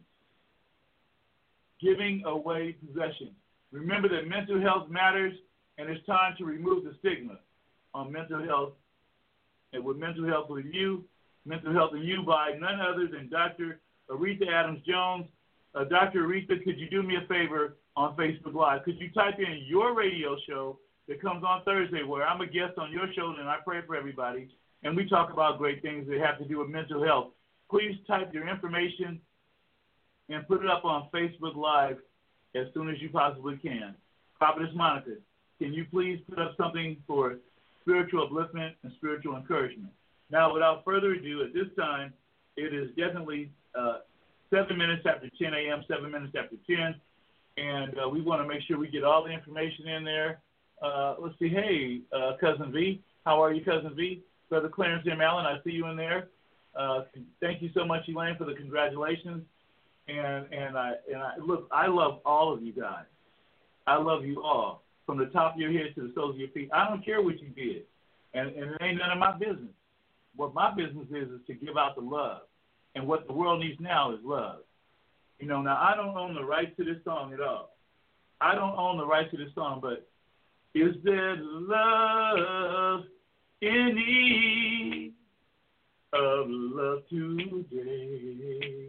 Speaker 4: Giving away possessions. Remember that mental health matters, and it's time to remove the stigma on mental health. And with mental health with you, mental health and you by none other than Doctor Aretha Adams-Jones. Uh, Doctor Aretha, could you do me a favor on Facebook Live? Could you type in your radio show that comes on Thursday where I'm a guest on your show and I pray for everybody, and we talk about great things that have to do with mental health. Please type your information and put it up on Facebook Live as soon as you possibly can. Prophetess Monica, can you please put up something for spiritual upliftment and spiritual encouragement? Now, without further ado, at this time, it is definitely uh, seven minutes after ten a.m., seven minutes after ten, and uh, we want to make sure we get all the information in there. Uh, let's see. Hey, uh, Cousin V, how are you, Cousin V? Brother Clarence M. Allen, I see you in there. Uh, thank you so much, Elaine, for the congratulations. And and I and I look, I love all of you guys. I love you all, from the top of your head to the soles of your feet. I don't care what you did, and, and it ain't none of my business. What my business is is to give out the love, and what the world needs now is love. You know, now I don't own the rights to this song at all. I don't own the rights to this song, but is there love in need of love today?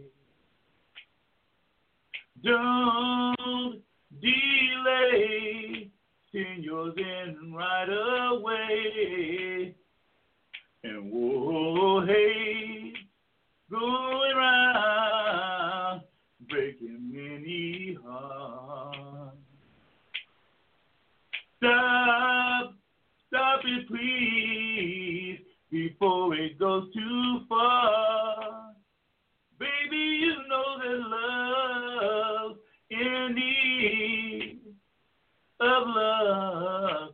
Speaker 4: Don't delay, send yours in right away. And whoa, hey, going around, breaking many hearts. Stop, stop it please, before it goes too far. Baby, you know that love in need of love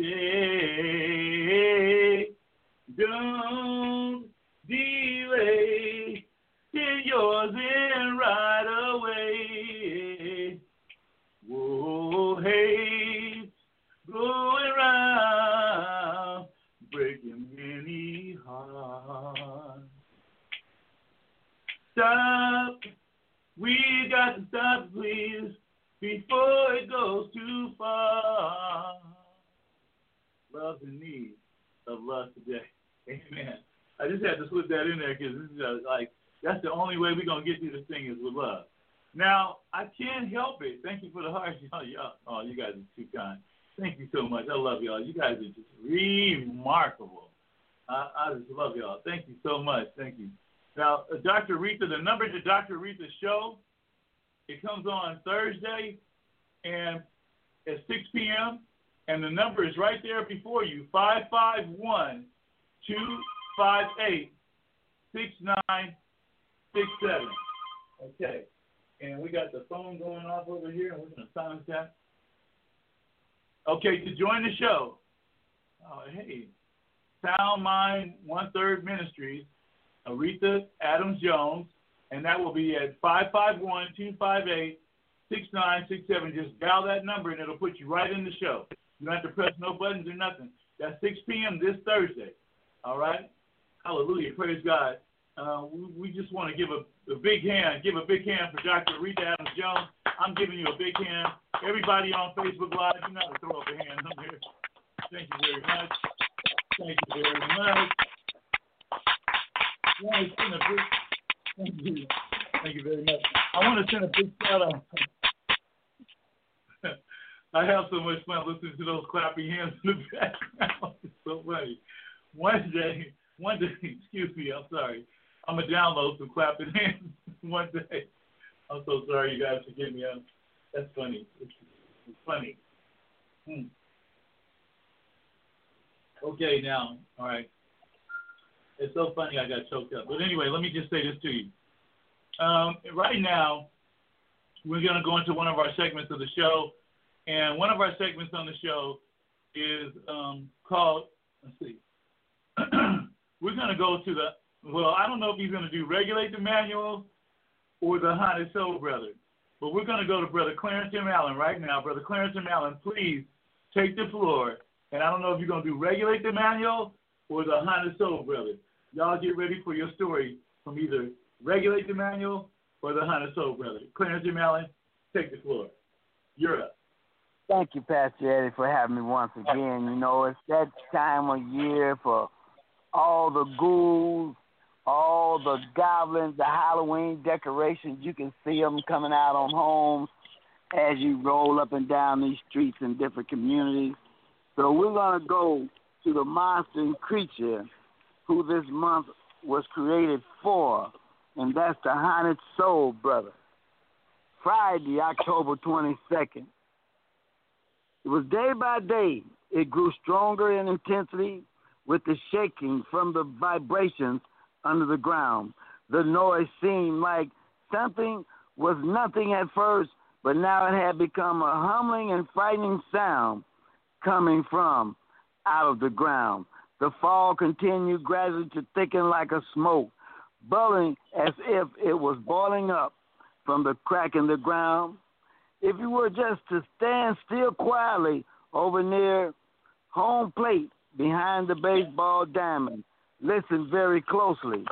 Speaker 4: today. Don't delay, get yours in right away. Whoa, hey, going round, breaking many hearts. Stop, we got to stop, please, before it goes too far. Love's in need of love today. Amen. I just had to slip that in there because this is uh, like, that's the only way we're going to get through this thing is with love. Now, I can't help it. Thank you for the hearts. Y'all, y'all, oh, you guys are too kind. Thank you so much. I love y'all. You guys are just remarkable. I, I just love y'all. Thank you so much. Thank you. Now, uh, Doctor Aretha, the number to Doctor Aretha's show, it comes on Thursday and at six p.m., and the number is right there before you, five five one, two five eight, six nine six seven. Okay. And we got the phone going off over here, and we're going to silence that. Okay, to join the show, oh, hey, Sound Mind One-Third Ministries, Aretha Adams-Jones, and that will be at five five one, two five eight, six nine six seven. Just dial that number, and it'll put you right in the show. You don't have to press no buttons or nothing. That's six p.m. this Thursday. All right? Hallelujah. Praise God. Uh, we, we just want to give a, a big hand, give a big hand for Doctor Aretha Adams-Jones. I'm giving you a big hand. Everybody on Facebook Live, you know how to throw up a hand up here. Thank you very much. Thank you very much. I want to send a big, thank you. Thank you very much. I want to send a big shout out. I have so much fun listening to those clapping hands in the background. It's so funny. One day, one day, excuse me, I'm sorry. I'm going to download some clapping hands one day. I'm so sorry, you guys. Forgive me. I'm, that's funny. It's, it's funny. Hmm.
Speaker 10: Okay, now, all right. It's so funny I got choked up. But anyway, let me just say this to you. Um, right now, we're going to go into one of our segments of the show. And one of our segments on the show is um, called, let's see. We're going to go to the, well, I don't know if he's going to do Regulate the Manual or the Haunted Soul Brother. But we're going to go to Brother Clarence M. Allen right now. Brother Clarence M. Allen, please take the floor. And I don't know if you're going to do Regulate the Manual or the Haunted Soul Brother. Y'all get ready for your story from either Regulate the Manual or the Haunted Soul Brother. Clarence M. Allen, take the floor. You're up.
Speaker 6: Thank you, Pastor Eddie, for having me once again. You know, it's that time of year for all the ghouls, all the goblins, the Halloween decorations. You can see them coming out on homes as you roll up and down these streets in different communities. So we're going to go to the monster and creature who this month was created for, and that's the Haunted Soul Brother. Friday, October twenty-second. It was day by day. It grew stronger in intensity with the shaking from the vibrations under the ground. The noise seemed like something was nothing at first, but now it had become a humming and frightening sound coming from out of the ground. The fall continued gradually to thicken like a smoke, bubbling as if it was boiling up from the crack in the ground. If you were just to stand still quietly over near home plate behind the baseball diamond, listen very closely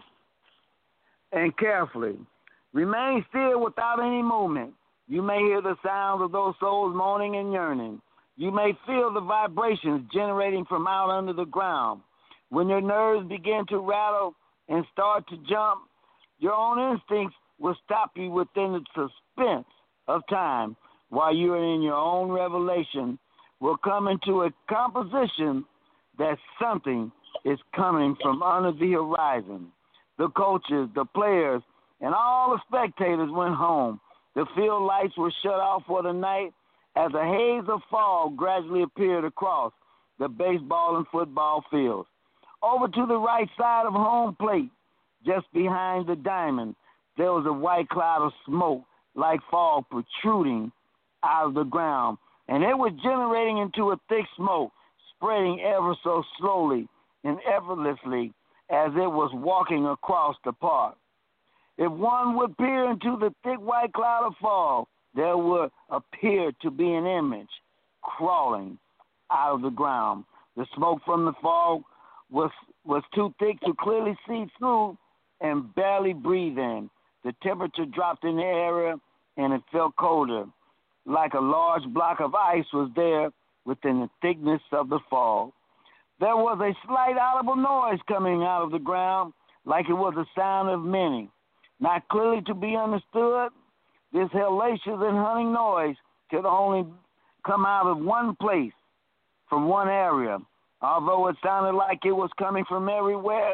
Speaker 6: and carefully. Remain still without any movement. You may hear the sounds of those souls moaning and yearning. You may feel the vibrations generating from out under the ground. When your nerves begin to rattle and start to jump, your own instincts will stop you within the suspense of time while you are in your own revelation will come into a composition that something is coming from under the horizon. The coaches, the players, and all the spectators went home. The field lights were shut off for the night as a haze of fog gradually appeared across the baseball and football fields. Over to the right side of home plate, just behind the diamond, there was a white cloud of smoke like fog protruding out of the ground, and it was generating into a thick smoke, spreading ever so slowly and effortlessly as it was walking across the park. If one would peer into the thick white cloud of fog, there would appear to be an image crawling out of the ground. The smoke from the fog was was too thick to clearly see through and barely breathe in. The temperature dropped in the area, and it felt colder, like a large block of ice was there within the thickness of the fog. There was a slight audible noise coming out of the ground, like it was the sound of many. Not clearly to be understood, this hellacious and humming noise could only come out of one place, from one area, although it sounded like it was coming from everywhere,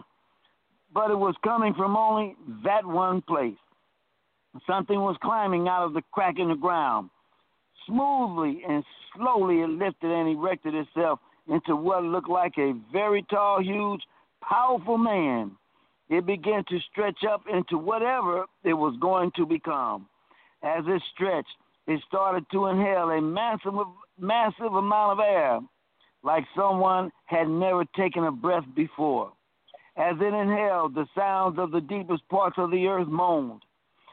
Speaker 6: but it was coming from only that one place. Something was climbing out of the crack in the ground. Smoothly and slowly it lifted and erected itself into what looked like a very tall, huge, powerful man. It began to stretch up into whatever it was going to become. As it stretched, it started to inhale a massive, massive amount of air, like someone had never taken a breath before. As it inhaled, the sounds of the deepest parts of the earth moaned.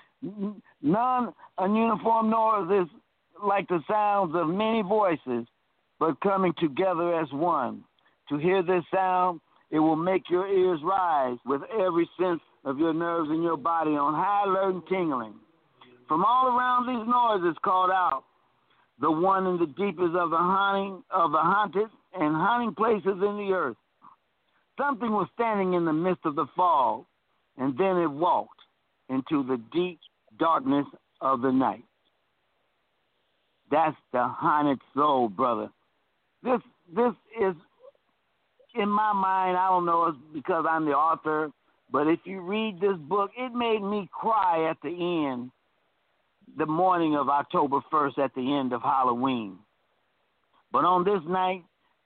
Speaker 6: Non-uniform noises like the sounds of many voices, but coming together as one. To hear this sound, it will make your ears rise with every sense of your nerves in your body on high alert and tingling. From all around these noises called out, the one in the deepest of the haunting of the haunted and haunting places in the earth. Something was standing in the midst of the fog, and then it walked into the deep darkness of the night. That's the Haunted Soul Brother. This this is, in my mind, I don't know, it's because I'm the author, but if you read this book, it made me cry at the end, the morning of October first, at the end of Halloween. But on this night,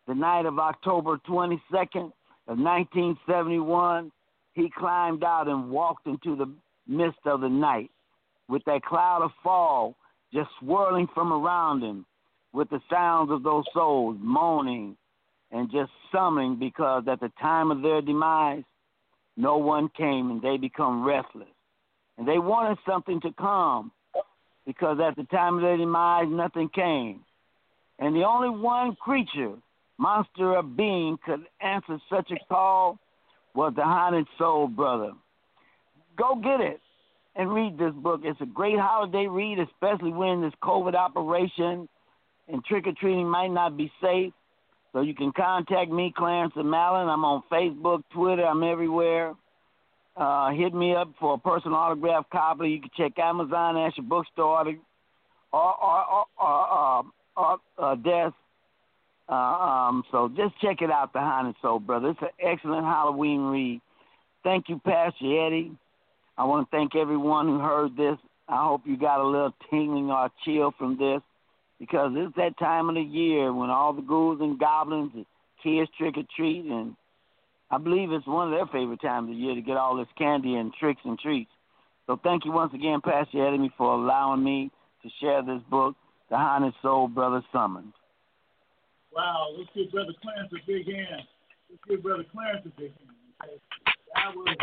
Speaker 6: the night of October twenty-second of nineteen seventy-one, he climbed out and walked into the midst of the night with that cloud of fog just swirling from around him, with the sounds of those souls moaning and just summoning, because at the time of their demise, no one came, and they become restless. And they wanted something to come, because at the time of their demise, nothing came. And the only one creature, monster or being, could answer such a call was the Haunted Soul Brother. Go get it and read this book. It's a great holiday read, especially when this COVID operation and trick-or-treating might not be safe. So you can contact me, Clarence O'Malley. I'm on Facebook, Twitter. I'm everywhere. Uh, hit me up for a personal autograph copy. You can check Amazon, ask your bookstore, or, or, or, or, or uh, desk. Uh, um, so just check it out, The Haunted Soul Brother. It's an excellent Halloween read. Thank you, Pastor Eddie. I want to thank everyone who heard this. I hope you got a little tingling or chill from this, because it's that time of the year when all the ghouls and goblins and kids trick-or-treat, and I believe it's one of their favorite times of year to get all this candy and tricks and treats. So thank you once again, Pastor Eddie, for allowing me to share this book, The Haunted Soul Brother Summoned.
Speaker 4: Wow, let's give Brother Clarence a big hand. Let's give Brother Clarence a big hand. Okay? That was...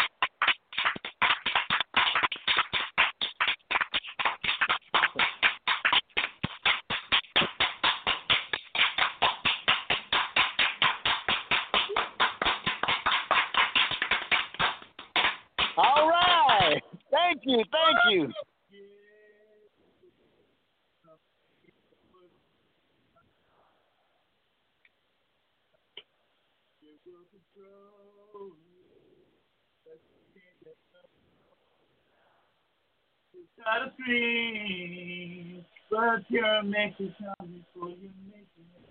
Speaker 6: All right. Thank you. Thank you.
Speaker 4: Got a scream, but you're making something before you make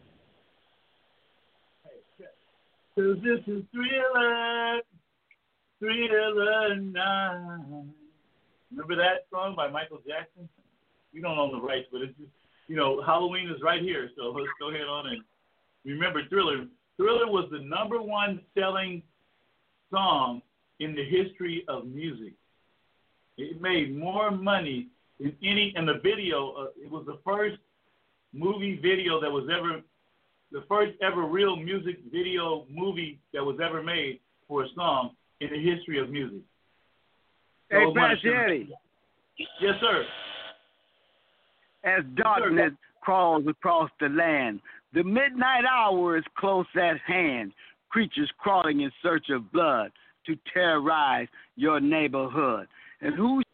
Speaker 4: it. Cause this is Thriller, Thriller Night. Remember that song by Michael Jackson? We don't own the rights, but it's just, you know, Halloween is right here, so let's go ahead on and remember Thriller. Thriller was the number one selling song in the history of music. It made more money than any, in the video, uh, it was the first movie video that was ever, the first ever real music video movie that was ever made for a song in the history of music.
Speaker 6: Hey,
Speaker 4: So
Speaker 6: Pastor Eddie.
Speaker 4: Yes, sir.
Speaker 6: As darkness crawls across the land, the midnight hour is close at hand. Creatures crawling in search of blood to terrorize your neighborhood. And who